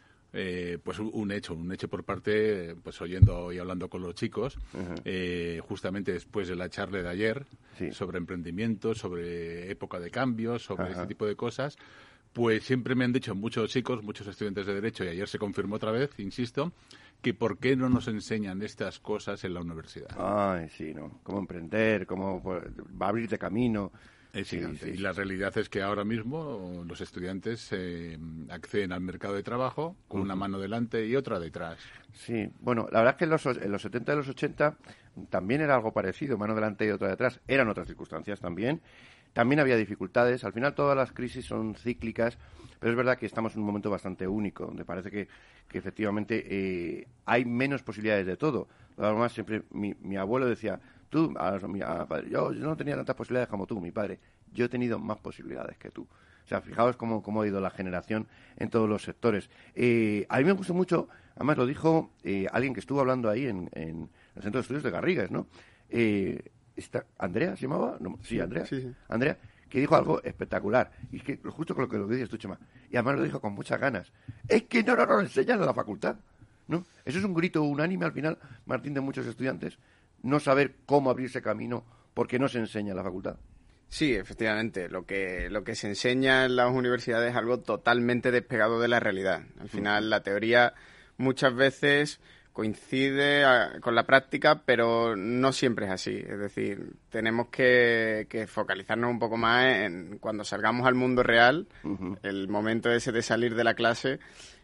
eh, pues un, un hecho, un hecho por parte, pues oyendo y hablando con los chicos, Uh-huh. eh, justamente después de la charla de ayer Sí. sobre emprendimiento, sobre época de cambios, sobre Ajá. este tipo de cosas. Pues siempre me han dicho muchos chicos, muchos estudiantes de Derecho, y ayer se confirmó otra vez, insisto, que por qué no nos enseñan estas cosas en la universidad. Ay, sí, ¿no? Cómo emprender, cómo pues, va a abrirte camino. Es Sí, gigante. sí, Y sí. la realidad es que ahora mismo los estudiantes eh, acceden al mercado de trabajo con una mano delante y otra detrás. Sí, bueno, la verdad es que en los, en los setenta y los ochenta también era algo parecido, mano delante y otra detrás. Eran otras circunstancias también. También había dificultades. Al final todas las crisis son cíclicas, pero es verdad que estamos en un momento bastante único, donde parece que, que efectivamente eh, hay menos posibilidades de todo. Además, siempre mi, mi abuelo decía, tú, a, mi, a, padre, yo, yo no tenía tantas posibilidades como tú, mi padre. Yo he tenido más posibilidades que tú. O sea, fijaos cómo, cómo ha ido la generación en todos los sectores. Eh, a mí me gustó mucho, además lo dijo eh, alguien que estuvo hablando ahí en, en el Centro de Estudios de Garrigues, ¿no? Eh, esta, ¿Andrea se llamaba? No, sí, Andrea. Sí, sí. Andrea, que dijo algo espectacular. Y es que justo con lo que lo que dices tú, Chema. Y además lo dijo con muchas ganas. Es que no nos lo enseñan en la facultad, ¿no? Eso es un grito unánime al final, Martín, de muchos estudiantes. No saber cómo abrirse camino porque no se enseña en la facultad. Sí, efectivamente. Lo que, lo que se enseña en las universidades es algo totalmente despegado de la realidad. Al final, la teoría muchas veces coincide a- con la práctica, pero no siempre es así. Es decir, tenemos que, que focalizarnos un poco más en cuando salgamos al mundo real, Uh-huh. el momento ese de salir de la clase,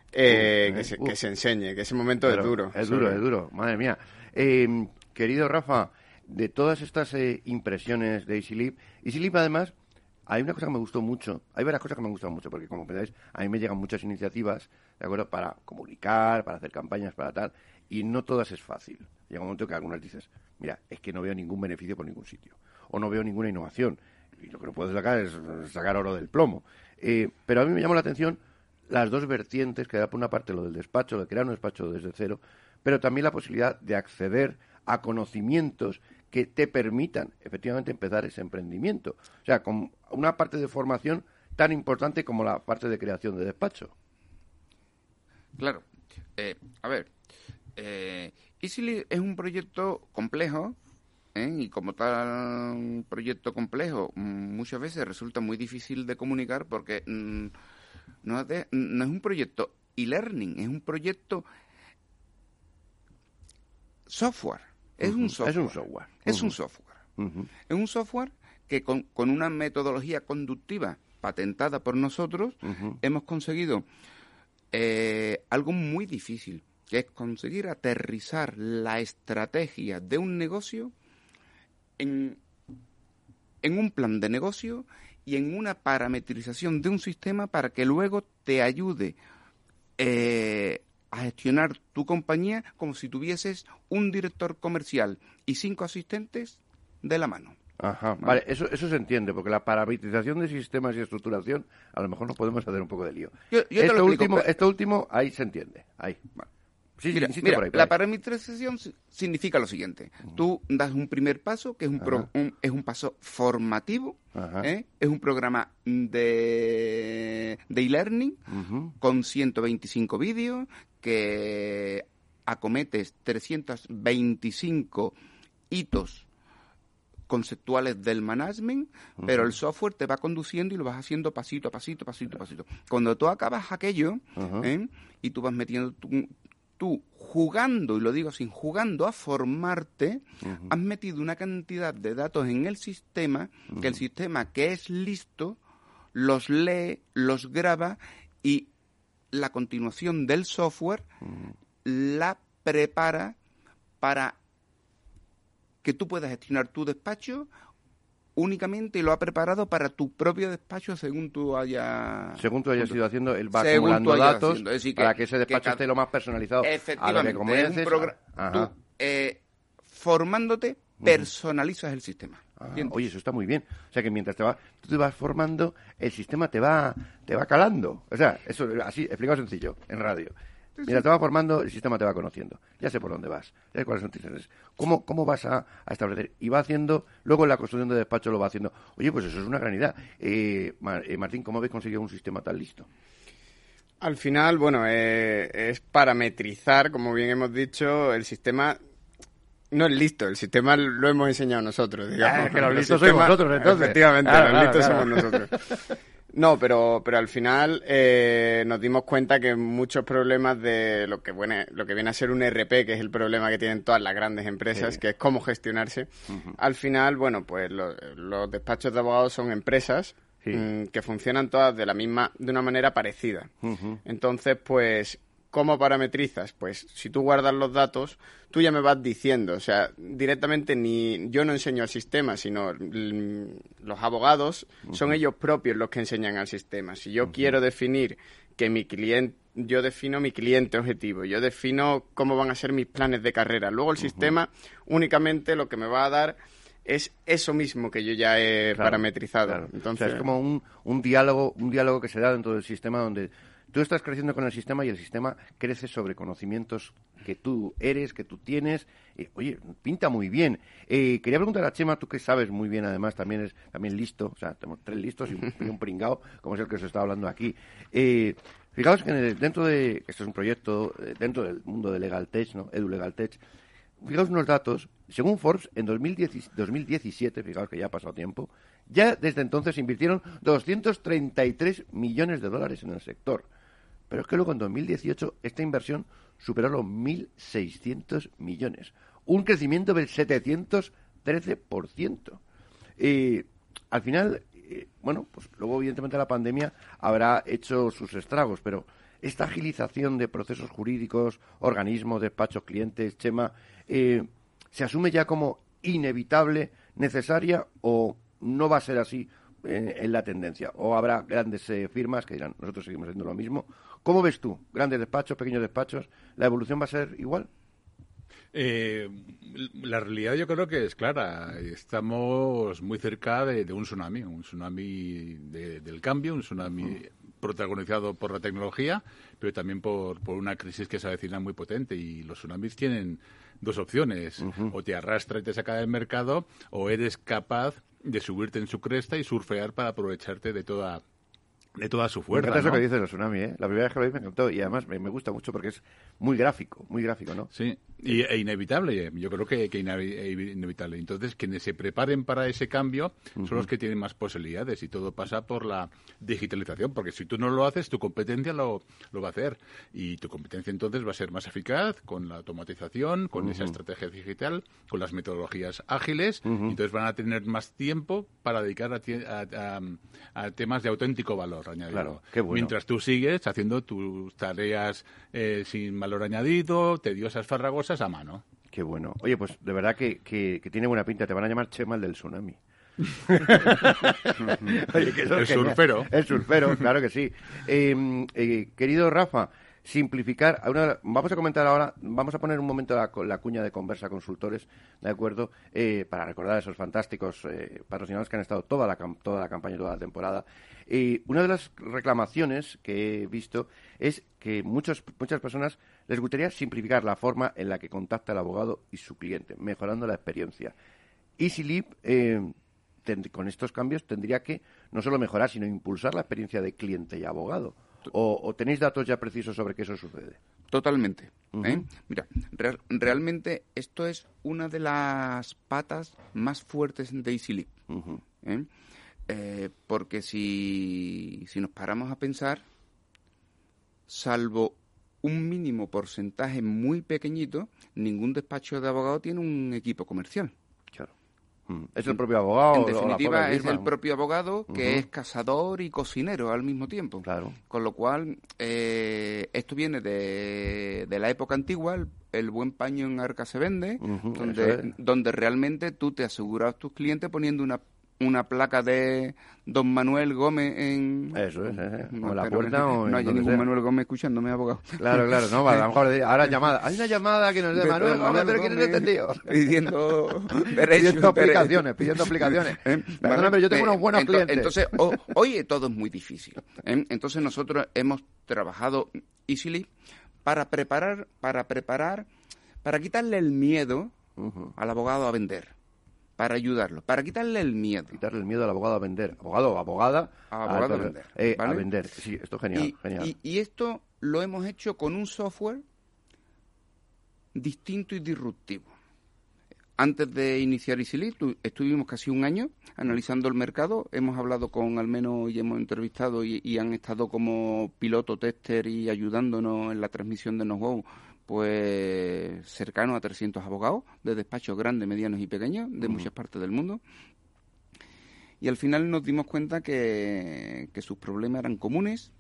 eh, Uf, que, eh, se, uf. que se enseñe, que ese momento Pero es duro. Es duro, sobre- es duro, madre mía. Eh, querido Rafa, de todas estas eh, impresiones de EasyLeap, EasyLeap además, hay una cosa que me gustó mucho, hay varias cosas que me gustan mucho, porque como pensáis, a mí me llegan muchas iniciativas, ¿de acuerdo?, para comunicar, para hacer campañas, para tal, y no todas es fácil. Llega un momento que algunas dices, mira, es que no veo ningún beneficio por ningún sitio, o no veo ninguna innovación, y lo que no puedo sacar es sacar oro del plomo. Eh, pero a mí me llamó la atención las dos vertientes, que da por una parte lo del despacho, lo de crear un despacho desde cero, pero también la posibilidad de acceder a conocimientos que te permitan efectivamente empezar ese emprendimiento. O sea, con una parte de formación tan importante como la parte de creación de despacho. Claro. Eh, a ver, eh, Easily es un proyecto complejo, ¿eh? Y como tal un proyecto complejo, muchas veces resulta muy difícil de comunicar porque mmm, no, es de, no es un proyecto e-learning, es un proyecto software. Es Uh-huh. un software. Es un software. Uh-huh. Es un software. Uh-huh. Es un software que con, con una metodología conductiva patentada por nosotros uh-huh. hemos conseguido eh, algo muy difícil, que es conseguir aterrizar la estrategia de un negocio en, en un plan de negocio y en una parametrización de un sistema para que luego te ayude eh, a gestionar tu compañía como si tuvieses un director comercial y cinco asistentes de la mano. Ajá, vale, vale eso, eso se entiende, porque la parametrización de sistemas y estructuración, a lo mejor nos podemos hacer un poco de lío. Yo, yo esto, explico, último, pero... esto último, ahí se entiende, ahí. Vale. Sí, mira, sí, mira por ahí, por la ahí. parametrización significa lo siguiente. Uh-huh. Tú das un primer paso, que es un, pro, un, es un paso formativo, ¿eh? Es un programa de, de e-learning uh-huh. con ciento veinticinco vídeos que acometes trescientos veinticinco hitos conceptuales del management, uh-huh. pero el software te va conduciendo y lo vas haciendo pasito a pasito, pasito a pasito. Cuando tú acabas aquello, uh-huh. ¿eh? y tú vas metiendo tu, tú jugando, y lo digo sin jugando a formarte, uh-huh. has metido una cantidad de datos en el sistema, uh-huh. que el sistema que es listo, los lee, los graba, y la continuación del software uh-huh. la prepara para que tú puedas gestionar tu despacho únicamente, y lo ha preparado para tu propio despacho según tú hayas... Según tú hayas ido haciendo, él va acumulando datos haciendo. Es decir, para que, que ese despacho que esté lo más personalizado a lo que convences. Es un progr- tú, eh, formándote, personalizas el sistema. Ah, oye, eso está muy bien. O sea, que mientras te va, tú te vas formando, el sistema te va te va calando. O sea, eso así, explicado sencillo, en radio. Mientras te va formando, el sistema te va conociendo. Ya sé por dónde vas, ya sé cuáles son tus intereses. ¿Cómo, cómo vas a, a establecer? Y va haciendo, luego en la construcción de despacho lo va haciendo. Oye, pues eso es una gran idea. Eh, Martín, ¿cómo habéis conseguido un sistema tan listo? Al final, bueno, eh, es parametrizar, como bien hemos dicho, el sistema... No es listo, el sistema lo hemos enseñado nosotros, digamos. Ah, es que los listos sois vosotros, entonces. Efectivamente, claro, los claro, listos claro. somos nosotros. No, pero, pero al final eh, nos dimos cuenta que muchos problemas de lo que, viene, lo que viene a ser un E R P, que es el problema que tienen todas las grandes empresas, sí. que es cómo gestionarse, uh-huh. al final, bueno, pues lo, los despachos de abogados son empresas sí. mmm, que funcionan todas de la misma, de una manera parecida. Uh-huh. Entonces, pues... ¿Cómo parametrizas? Pues si tú guardas los datos, tú ya me vas diciendo, o sea, directamente ni yo no enseño al sistema, sino l- los abogados uh-huh. son ellos propios los que enseñan al sistema. Si yo uh-huh. quiero definir que mi cliente, yo defino mi cliente objetivo, yo defino cómo van a ser mis planes de carrera. Luego el uh-huh. sistema únicamente lo que me va a dar es eso mismo que yo ya he claro, parametrizado. Claro. Entonces, o sea, es como un, un diálogo, un diálogo que se da dentro del sistema donde tú estás creciendo con el sistema y el sistema crece sobre conocimientos que tú eres, que tú tienes. Eh, oye, pinta muy bien. Eh, quería preguntar a Chema, tú que sabes muy bien, además, también eres también listo. O sea, tenemos tres listos y un, y un pringao, como es el que se está hablando aquí. Eh, fijaos que en el, dentro de... Esto es un proyecto eh, dentro del mundo de Legal Tech, ¿no? Edu Legal Tech. Fijaos unos datos. Según Forbes, en dos mil diecisiete, fijaos que ya ha pasado tiempo, ya desde entonces invirtieron doscientos treinta y tres millones de dólares en el sector. Pero es que luego en dos mil dieciocho esta inversión superó los mil seiscientos millones. Un crecimiento del setecientos trece por ciento. Eh, al final, eh, bueno, pues luego evidentemente la pandemia habrá hecho sus estragos, pero esta agilización de procesos jurídicos, organismos, despachos, clientes, Chema, eh, ¿se asume ya como inevitable, necesaria o no va a ser así en, en la tendencia? ¿O habrá grandes eh, firmas que dirán, nosotros seguimos haciendo lo mismo? ¿Cómo ves tú? ¿Grandes despachos, pequeños despachos? ¿La evolución va a ser igual? Eh, la realidad yo creo que es clara. Estamos muy cerca de, de un tsunami, un tsunami de, del cambio, un tsunami uh-huh. protagonizado por la tecnología, pero también por, por una crisis que se avecina muy potente. Y los tsunamis tienen dos opciones. Uh-huh. O te arrastra y te saca del mercado, o eres capaz de subirte en su cresta y surfear para aprovecharte de toda... de toda su fuerza. Me encanta, ¿no? Eso que dices, el tsunami, ¿eh? La primera vez que lo vi me encantó y además me, me gusta mucho porque es muy gráfico, muy gráfico, ¿no? Sí, y, e inevitable, yo creo que, que inevitable. Entonces, quienes se preparen para ese cambio uh-huh. son los que tienen más posibilidades y todo pasa por la digitalización, porque si tú no lo haces, tu competencia lo, lo va a hacer y tu competencia entonces va a ser más eficaz con la automatización, con uh-huh. esa estrategia digital, con las metodologías ágiles, uh-huh. y entonces van a tener más tiempo para dedicar a, a, a, a temas de auténtico valor añadido. Claro, qué bueno. Mientras tú sigues haciendo tus tareas eh, sin valor añadido, tediosas, farragosas a mano. Qué bueno. Oye, pues de verdad que, que, que tiene buena pinta. Te van a llamar Chema el del tsunami. Oye, que eso el es surfero. El surfero, claro que sí. Eh, eh, querido Rafa, simplificar. Una, vamos a comentar ahora, vamos a poner un momento la, la cuña de Conversa Consultores, ¿de acuerdo? Eh, para recordar a esos fantásticos eh, patrocinadores que han estado toda la, toda la campaña, toda la temporada. Y una de las reclamaciones que he visto es que muchos, muchas personas les gustaría simplificar la forma en la que contacta el abogado y su cliente, mejorando la experiencia. EasyLeap, eh, ten, con estos cambios, tendría que no solo mejorar, sino impulsar la experiencia de cliente y abogado. ¿O, o tenéis datos ya precisos sobre que eso sucede? Totalmente. Uh-huh. ¿eh? Mira, re- realmente esto es una de las patas más fuertes de EasyLeap. Uh-huh. ¿eh? Eh, porque si, si nos paramos a pensar, salvo un mínimo porcentaje muy pequeñito, ningún despacho de abogado tiene un equipo comercial. Claro. Mm. ¿Es el propio abogado? En definitiva, o la es el propio abogado que uh-huh. es cazador y cocinero al mismo tiempo. Claro. Con lo cual, eh, esto viene de, de la época antigua, el, el buen paño en arca se vende, uh-huh, donde, es. donde realmente tú te aseguras a tus clientes poniendo una una placa de Don Manuel Gómez en... Eso es, eh, no, o en la puerta o en no hay ningún sea. Manuel Gómez escuchándome, abogado. Claro, claro, no, a lo mejor ahora llamada. Hay una llamada que nos de Manuel Gómez, pero ¿quién es este tío? Pidiendo derechos. Pidiendo aplicaciones, pidiendo aplicaciones. ¿Eh? Perdóname, pero yo tengo eh, unos buenos ento, clientes. Entonces, oh, oye, todo es muy difícil. ¿eh? Entonces nosotros hemos trabajado EasyLeap para preparar, para preparar, para quitarle el miedo uh-huh. al abogado a vender. Para ayudarlo, para quitarle el miedo. Quitarle el miedo al abogado a vender. Abogado o abogada a, abogado a, a vender. Eh, ¿vale? A vender, sí, esto es genial. Y, genial. Y, y esto lo hemos hecho con un software distinto y disruptivo. Antes de iniciar EasyLeap, estuvimos casi un año analizando el mercado. Hemos hablado con al menos y hemos entrevistado y, y han estado como piloto, tester y ayudándonos en la transmisión de know-how, pues cercano a trescientos abogados de despachos grandes, medianos y pequeños de uh-huh. muchas partes del mundo. Y al final nos dimos cuenta que, que sus problemas eran comunes,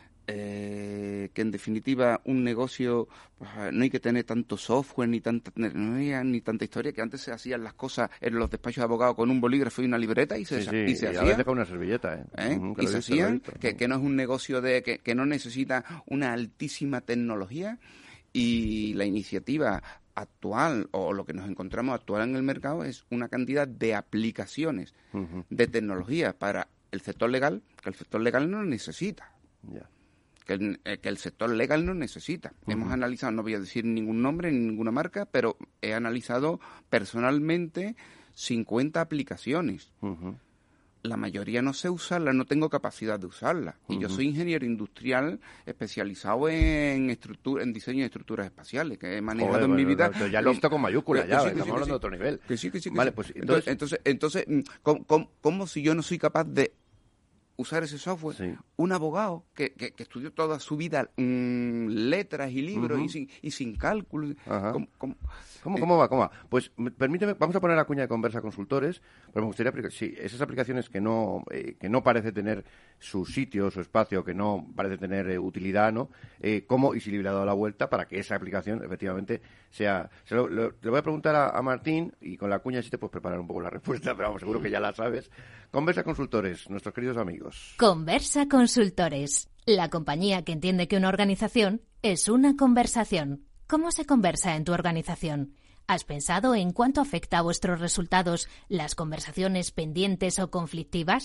eh, que en definitiva un negocio pues, no hay que tener tanto software ni tanta tecnología ni tanta historia, que antes se hacían las cosas en los despachos de abogados con un bolígrafo y una libreta y se, sí, sí, y se y hacía. a veces con una servilleta, ¿eh? ¿Eh? Uh-huh, y se hacían, visto, que, que no es un negocio de que, que no necesita una altísima tecnología. Y la iniciativa actual, o lo que nos encontramos actual en el mercado, es una cantidad de aplicaciones uh-huh. de tecnología para el sector legal, que el sector legal no necesita. Yeah. Que, el, eh, que el sector legal no necesita. Uh-huh. Hemos analizado, no voy a decir ningún nombre ni ninguna marca, pero he analizado personalmente cincuenta aplicaciones. Uh-huh. La mayoría no sé usarla, no tengo capacidad de usarla. Y uh-huh. yo soy ingeniero industrial especializado en estructura, en diseño de estructuras espaciales, que he manejado Joder, en mi bueno, vida. Pero ya lo, listo con mayúsculas, ya, sí, estamos sí, hablando sí, de otro nivel. Que sí, que sí, que vale, sí. Pues, entonces, entonces, entonces, entonces ¿cómo, cómo, cómo si yo no soy capaz de usar ese software? Sí. Un abogado que, que, que estudió toda su vida mmm, letras y libros uh-huh. y, sin, y sin cálculos. ¿Cómo, cómo, ¿Cómo, ¿Cómo va? ¿Cómo va? Pues permíteme, vamos a poner la cuña de Conversa Consultores, pero me gustaría, sí, esas aplicaciones que no eh, que no parece tener su sitio, su espacio, que no parece tener eh, utilidad, ¿no? Eh, ¿Cómo EasyLeap le ha dado la vuelta para que esa aplicación efectivamente sea... Se lo, lo, le voy a preguntar a, a Martín, y con la cuña sí te puedes preparar un poco la respuesta, pero vamos, seguro que ya la sabes. Conversa Consultores, nuestros queridos amigos. Conversa Consultores, la compañía que entiende que una organización es una conversación. ¿Cómo se conversa en tu organización? ¿Has pensado en cuánto afecta a vuestros resultados las conversaciones pendientes o conflictivas?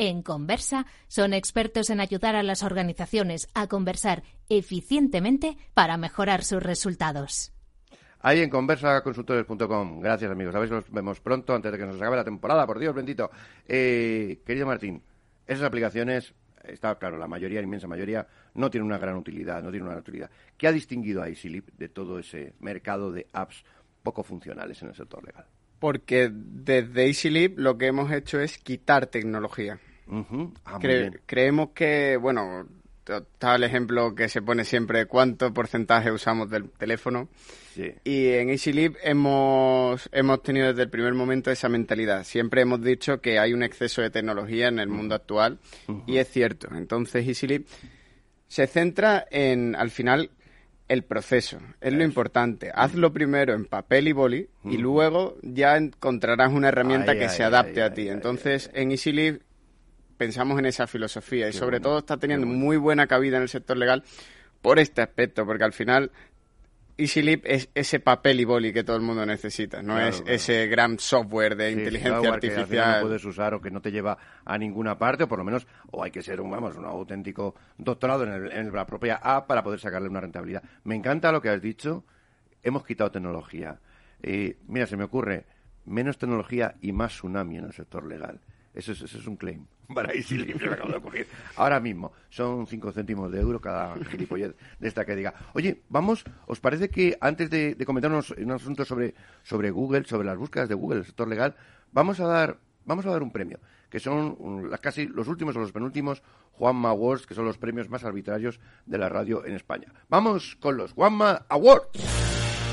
En Conversa son expertos en ayudar a las organizaciones a conversar eficientemente para mejorar sus resultados. Ahí en conversa consultores punto com. Gracias, amigos. A ver si nos vemos pronto, antes de que nos acabe la temporada, por Dios bendito. Eh, querido Martín, esas aplicaciones, está claro, la mayoría, la inmensa mayoría, no tienen una gran utilidad, no tienen una gran utilidad. ¿Qué ha distinguido a EasyLeap de todo ese mercado de apps poco funcionales en el sector legal? Porque desde EasyLeap lo que hemos hecho es quitar tecnología. Uh-huh. Ah, muy Cre- bien. creemos que, bueno, está el ejemplo que se pone siempre, cuánto porcentaje usamos del teléfono. Sí. Y en EasyLeap hemos, hemos tenido desde el primer momento esa mentalidad. Siempre hemos dicho que hay un exceso de tecnología en el mundo actual, uh-huh. y es cierto. Entonces EasyLeap se centra en, al final, el proceso. Es Eso. lo importante. Uh-huh. Hazlo primero en papel y boli, uh-huh. y luego ya encontrarás una herramienta ay, que ay, se adapte ay, a ti. ay, Entonces, ay, ay. en EasyLeap pensamos en esa filosofía y Qué sobre bueno, todo está teniendo bueno. muy buena cabida en el sector legal por este aspecto, porque al final EasyLeap es ese papel y boli que todo el mundo necesita, no claro, es claro. ese gran software de Sí, inteligencia software que al final artificial. no puedes usar o que no te lleva a ninguna parte, o por lo menos, o hay que ser un, vamos, un auténtico doctorado en, el, en la propia app para poder sacarle una rentabilidad. Me encanta lo que has dicho, hemos quitado tecnología. Eh, mira, se me ocurre, menos tecnología y más tsunami en el sector legal. Eso es, eso es un claim para EasyLeap, me acabo de ocurrir. Ahora mismo, son cinco céntimos de euro cada gilipollez de esta que diga. Oye, vamos, ¿os parece que antes de, de comentarnos un asunto sobre, sobre Google, sobre las búsquedas de Google, el sector legal, vamos a dar, vamos a dar un premio, que son um, las casi los últimos o los penúltimos Juanma Awards, que son los premios más arbitrarios de la radio en España. Vamos con los Juanma Awards.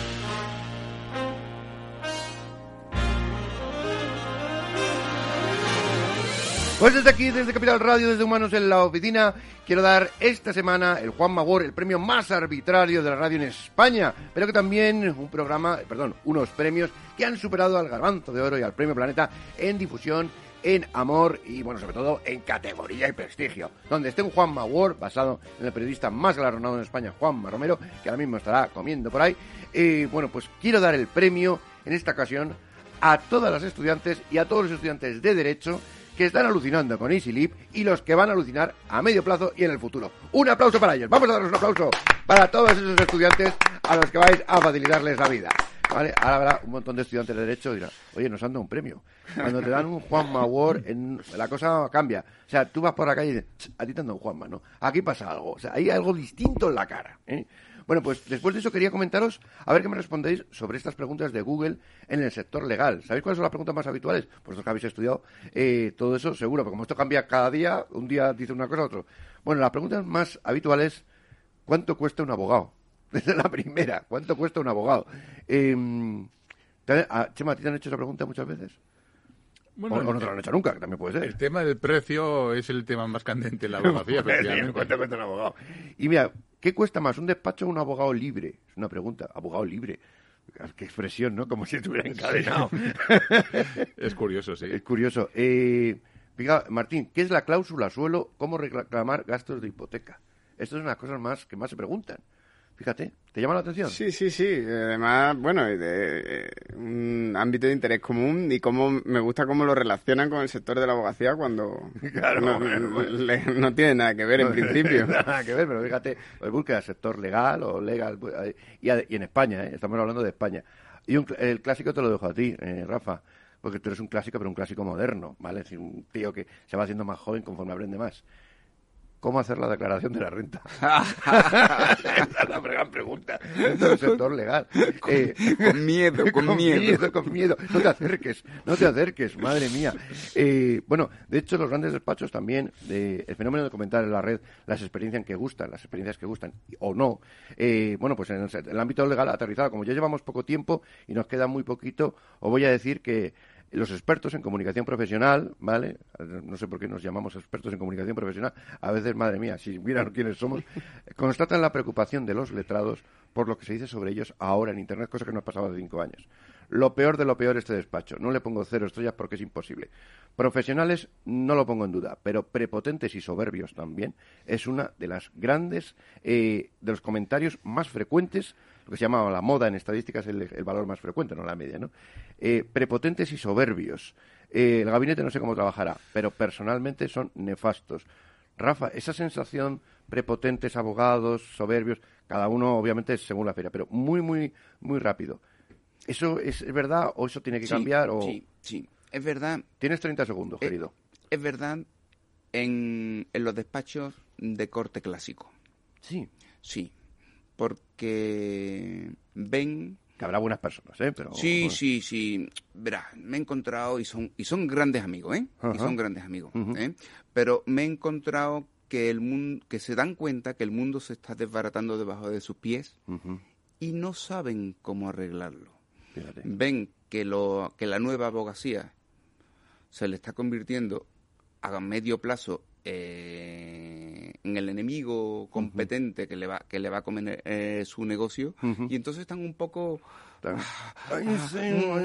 Pues desde aquí, desde Capital Radio, desde Humanos en la Oficina, quiero dar esta semana el Juanma Award, el premio más arbitrario de la radio en España, pero que también un programa, perdón, unos premios que han superado al Garbanzo de Oro y al Premio Planeta en difusión, en amor y, bueno, sobre todo en categoría y prestigio. Donde esté un Juanma Award, basado en el periodista más galardonado en España, Juanma Romero, que ahora mismo estará comiendo por ahí. Eh, bueno, pues quiero dar el premio, en esta ocasión, a todas las estudiantes y a todos los estudiantes de Derecho que están alucinando con EasyLeap y los que van a alucinar a medio plazo y en el futuro. Un aplauso para ellos. Vamos a darles un aplauso para todos esos estudiantes a los que vais a facilitarles la vida. ¿Vale? Ahora habrá un montón de estudiantes de Derecho y dirán, oye, nos han dado un premio. Cuando te dan un Juanma Award, en, la cosa cambia. O sea, tú vas por la calle y dices, a ti te han dado un Juanma, ¿no? Aquí pasa algo. O sea, hay algo distinto en la cara, ¿eh? Bueno, pues después de eso quería comentaros, a ver qué me respondéis sobre estas preguntas de Google en el sector legal. ¿Sabéis cuáles son las preguntas más habituales? Pues vosotros que habéis estudiado eh, todo eso, seguro, porque como esto cambia cada día, un día dice una cosa, otro. Bueno, las preguntas más habituales, ¿cuánto cuesta un abogado? Desde la primera, ¿cuánto cuesta un abogado? Eh, ¿te, Chema, ¿a ti te han hecho esa pregunta muchas veces? Bueno, o, o no te lo han hecho nunca, que también puede ser. El tema del precio es el tema más candente en la abogacía, efectivamente. ¿Cuánto cuesta un abogado? Y mira, ¿qué cuesta más, un despacho o un abogado libre? Es una pregunta, abogado libre. Qué expresión, ¿no? Como si estuviera encadenado. Es curioso, sí. Es curioso. Eh, fija, Martín, ¿qué es la cláusula suelo? ¿Cómo reclamar gastos de hipoteca? Esto es una de las cosas más que más se preguntan. Fíjate, ¿te llama la atención? Sí, sí, sí. Además, bueno, de, de, un ámbito de interés común y cómo me gusta cómo lo relacionan con el sector de la abogacía cuando claro, no, claro. Le, no tiene nada que ver en no, principio. Nada que ver, pero fíjate, pues búsqueda sector legal o legal, y, y en España, ¿eh? Estamos hablando de España. Y un, el clásico te lo dejo a ti, eh, Rafa, porque tú eres un clásico, pero un clásico moderno, ¿vale? Es decir, un tío que se va haciendo más joven conforme aprende más. ¿Cómo hacer la declaración de la renta? Esa es la gran pregunta del sector legal. Con, eh, con miedo, con, con miedo. miedo. Con miedo, no te acerques, no te acerques, madre mía. Eh, bueno, de hecho, los grandes despachos también, eh, el fenómeno de comentar en la red las experiencias que gustan, las experiencias que gustan o no, eh, bueno, pues en el, en el ámbito legal aterrizado, como ya llevamos poco tiempo y nos queda muy poquito, os voy a decir que los expertos en comunicación profesional, ¿vale? No sé por qué nos llamamos expertos en comunicación profesional. A veces, madre mía, si vieran quiénes somos, constatan la preocupación de los letrados por lo que se dice sobre ellos ahora en Internet, cosa que no ha pasado hace cinco años. Lo peor de lo peor este despacho. No le pongo cero estrellas porque es imposible. Profesionales no lo pongo en duda, pero prepotentes y soberbios también es una de las grandes, eh, de los comentarios más frecuentes. Lo que se llama la moda en estadísticas es el, el valor más frecuente, no la media, ¿no? Eh, prepotentes y soberbios. Eh, el gabinete no sé cómo trabajará, pero personalmente son nefastos. Rafa, esa sensación, prepotentes abogados, soberbios, cada uno obviamente según la feria, pero muy, muy, muy rápido. ¿Eso es verdad o eso tiene que sí, cambiar? O... Sí, sí, es verdad. Tienes treinta segundos, es, querido. Es verdad en, en los despachos de corte clásico. Sí. Sí, porque ven... Que habrá buenas personas, ¿eh? Pero... Sí, sí, sí. Verá, me he encontrado y son y son grandes amigos, ¿eh? Uh-huh. Y son grandes amigos, uh-huh. ¿eh? Pero me he encontrado que el mundo, que se dan cuenta que el mundo se está desbaratando debajo de sus pies uh-huh. y no saben cómo arreglarlo. Fíjate. Ven que lo que la nueva abogacía se le está convirtiendo a medio plazo eh, en el enemigo competente uh-huh. que le va que le va a comer eh, su negocio uh-huh. y entonces están un poco Ay, sí,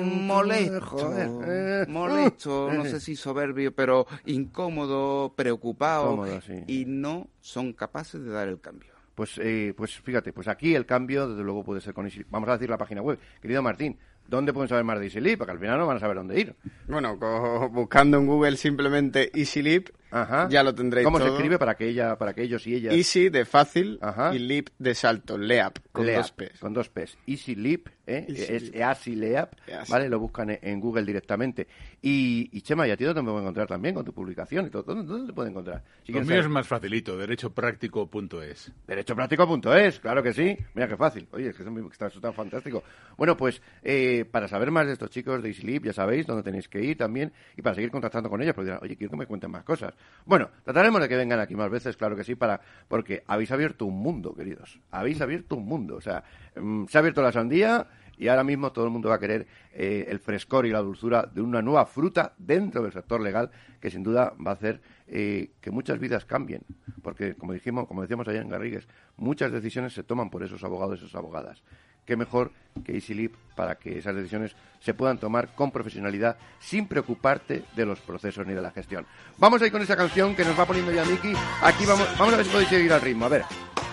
molesto, eh, molesto, no sé si soberbio, pero incómodo, preocupado Cómodo, sí. y no son capaces de dar el cambio. Pues, eh, pues fíjate, pues aquí el cambio desde luego puede ser con EasyLeap. Vamos a decir la página web, querido Martín. ¿Dónde pueden saber más de EasyLeap? Porque al final no van a saber dónde ir. Bueno, co- buscando en Google simplemente EasyLeap, Ajá. ya lo tendréis ¿Cómo todo. se escribe para que ella, para que ellos y ellas? Easy de fácil Ajá. y Leap de salto, Leap con Leap, dos P's. Con dos P's. EasyLeap, ¿eh? Easy es EasyLeap, ¿vale? Lo buscan en, en Google directamente. Y, y Chema, ¿y a ti dónde me voy a encontrar también con tu publicación y todo? ¿Dónde, dónde te puedo encontrar? Si Lo mío saber... es más facilito, derechopráctico punto es. derechopráctico punto es, claro que sí. Mira qué fácil. Oye, es que eso está, eso está fantástico. Bueno, pues eh, para saber más de estos chicos de EasyLeap, ya sabéis dónde tenéis que ir también y para seguir contactando con ellos, porque dirán, oye, quiero que me cuenten más cosas. Bueno, trataremos de que vengan aquí más veces, claro que sí, para porque habéis abierto un mundo, queridos. Habéis abierto un mundo. O sea, um, se ha abierto la sandía y ahora mismo todo el mundo va a querer eh, el frescor y la dulzura de una nueva fruta dentro del sector legal que sin duda va a hacer eh, que muchas vidas cambien. Porque, como dijimos, como decíamos ayer en Garrigues, muchas decisiones se toman por esos abogados y esas abogadas. Qué mejor que EasyLeap para que esas decisiones se puedan tomar con profesionalidad sin preocuparte de los procesos ni de la gestión. Vamos a ir con esa canción que nos va poniendo ya Miki. Aquí vamos, vamos a ver si podéis seguir al ritmo. A ver,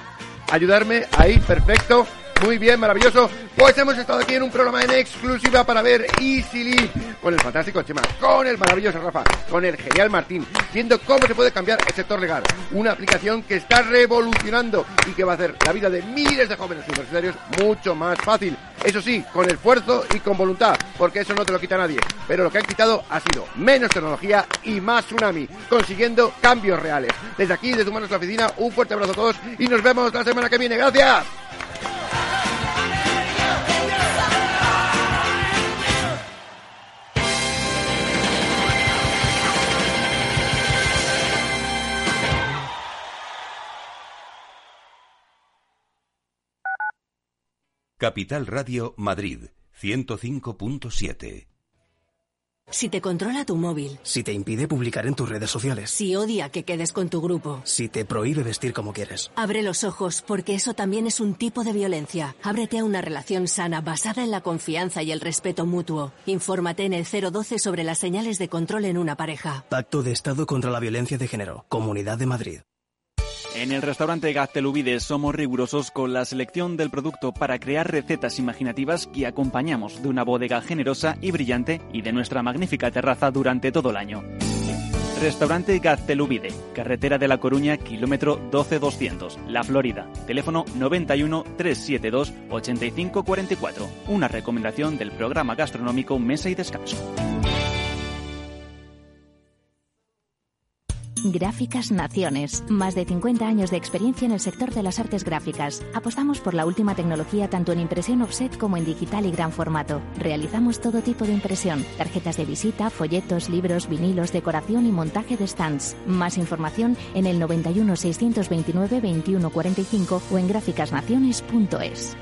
ayudarme ahí, perfecto. Muy bien, maravilloso. Pues hemos estado aquí en un programa en exclusiva para ver EasyLeap con el fantástico Chema, con el maravilloso Rafa, con el genial Martín, viendo cómo se puede cambiar el sector legal. Una aplicación que está revolucionando y que va a hacer la vida de miles de jóvenes universitarios mucho más fácil. Eso sí, con esfuerzo y con voluntad, porque eso no te lo quita nadie. Pero lo que han quitado ha sido menos tecnología y más tsunami, consiguiendo cambios reales. Desde aquí, desde Humanos la Oficina, un fuerte abrazo a todos y nos vemos la semana que viene. ¡Gracias! Capital Radio Madrid, ciento cinco punto siete. Si te controla tu móvil. Si te impide publicar en tus redes sociales. Si odia que quedes con tu grupo. Si te prohíbe vestir como quieres. Abre los ojos, porque eso también es un tipo de violencia. Ábrete a una relación sana basada en la confianza y el respeto mutuo. Infórmate en el cero doce sobre las señales de control en una pareja. Pacto de Estado contra la Violencia de Género. Comunidad de Madrid. En el restaurante Gaztelubides somos rigurosos con la selección del producto para crear recetas imaginativas que acompañamos de una bodega generosa y brillante y de nuestra magnífica terraza durante todo el año. Restaurante Gaztelubide, carretera de La Coruña, kilómetro doce doscientos, La Florida. Teléfono noventa y uno, trescientos setenta y dos, ochenta y cinco cuarenta y cuatro. Una recomendación del programa gastronómico Mesa y Descanso. Gráficas Naciones. Más de cincuenta años de experiencia en el sector de las artes gráficas. Apostamos por la última tecnología tanto en impresión offset como en digital y gran formato. Realizamos todo tipo de impresión. Tarjetas de visita, folletos, libros, vinilos, decoración y montaje de stands. Más información en el noventa y uno, seiscientos veintinueve, veintiuno cuarenta y cinco o en gráficas naciones punto es.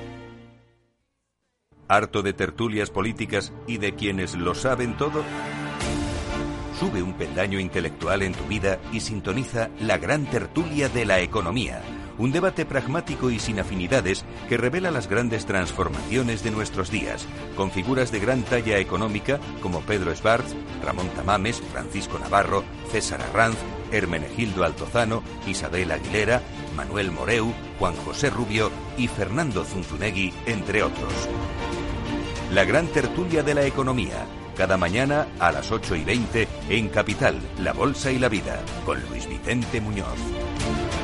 ¿Harto de tertulias políticas y de quienes lo saben todo? Sube un peldaño intelectual en tu vida y sintoniza la gran tertulia de la economía. Un debate pragmático y sin afinidades que revela las grandes transformaciones de nuestros días, con figuras de gran talla económica como Pedro Esbarz, Ramón Tamames, Francisco Navarro, César Arranz, Hermenegildo Altozano, Isabel Aguilera, Manuel Moreu, Juan José Rubio y Fernando Zunzunegui, entre otros. La gran tertulia de la economía. cada mañana a las ocho y veinte en Capital, La Bolsa y la Vida, con Luis Vicente Muñoz.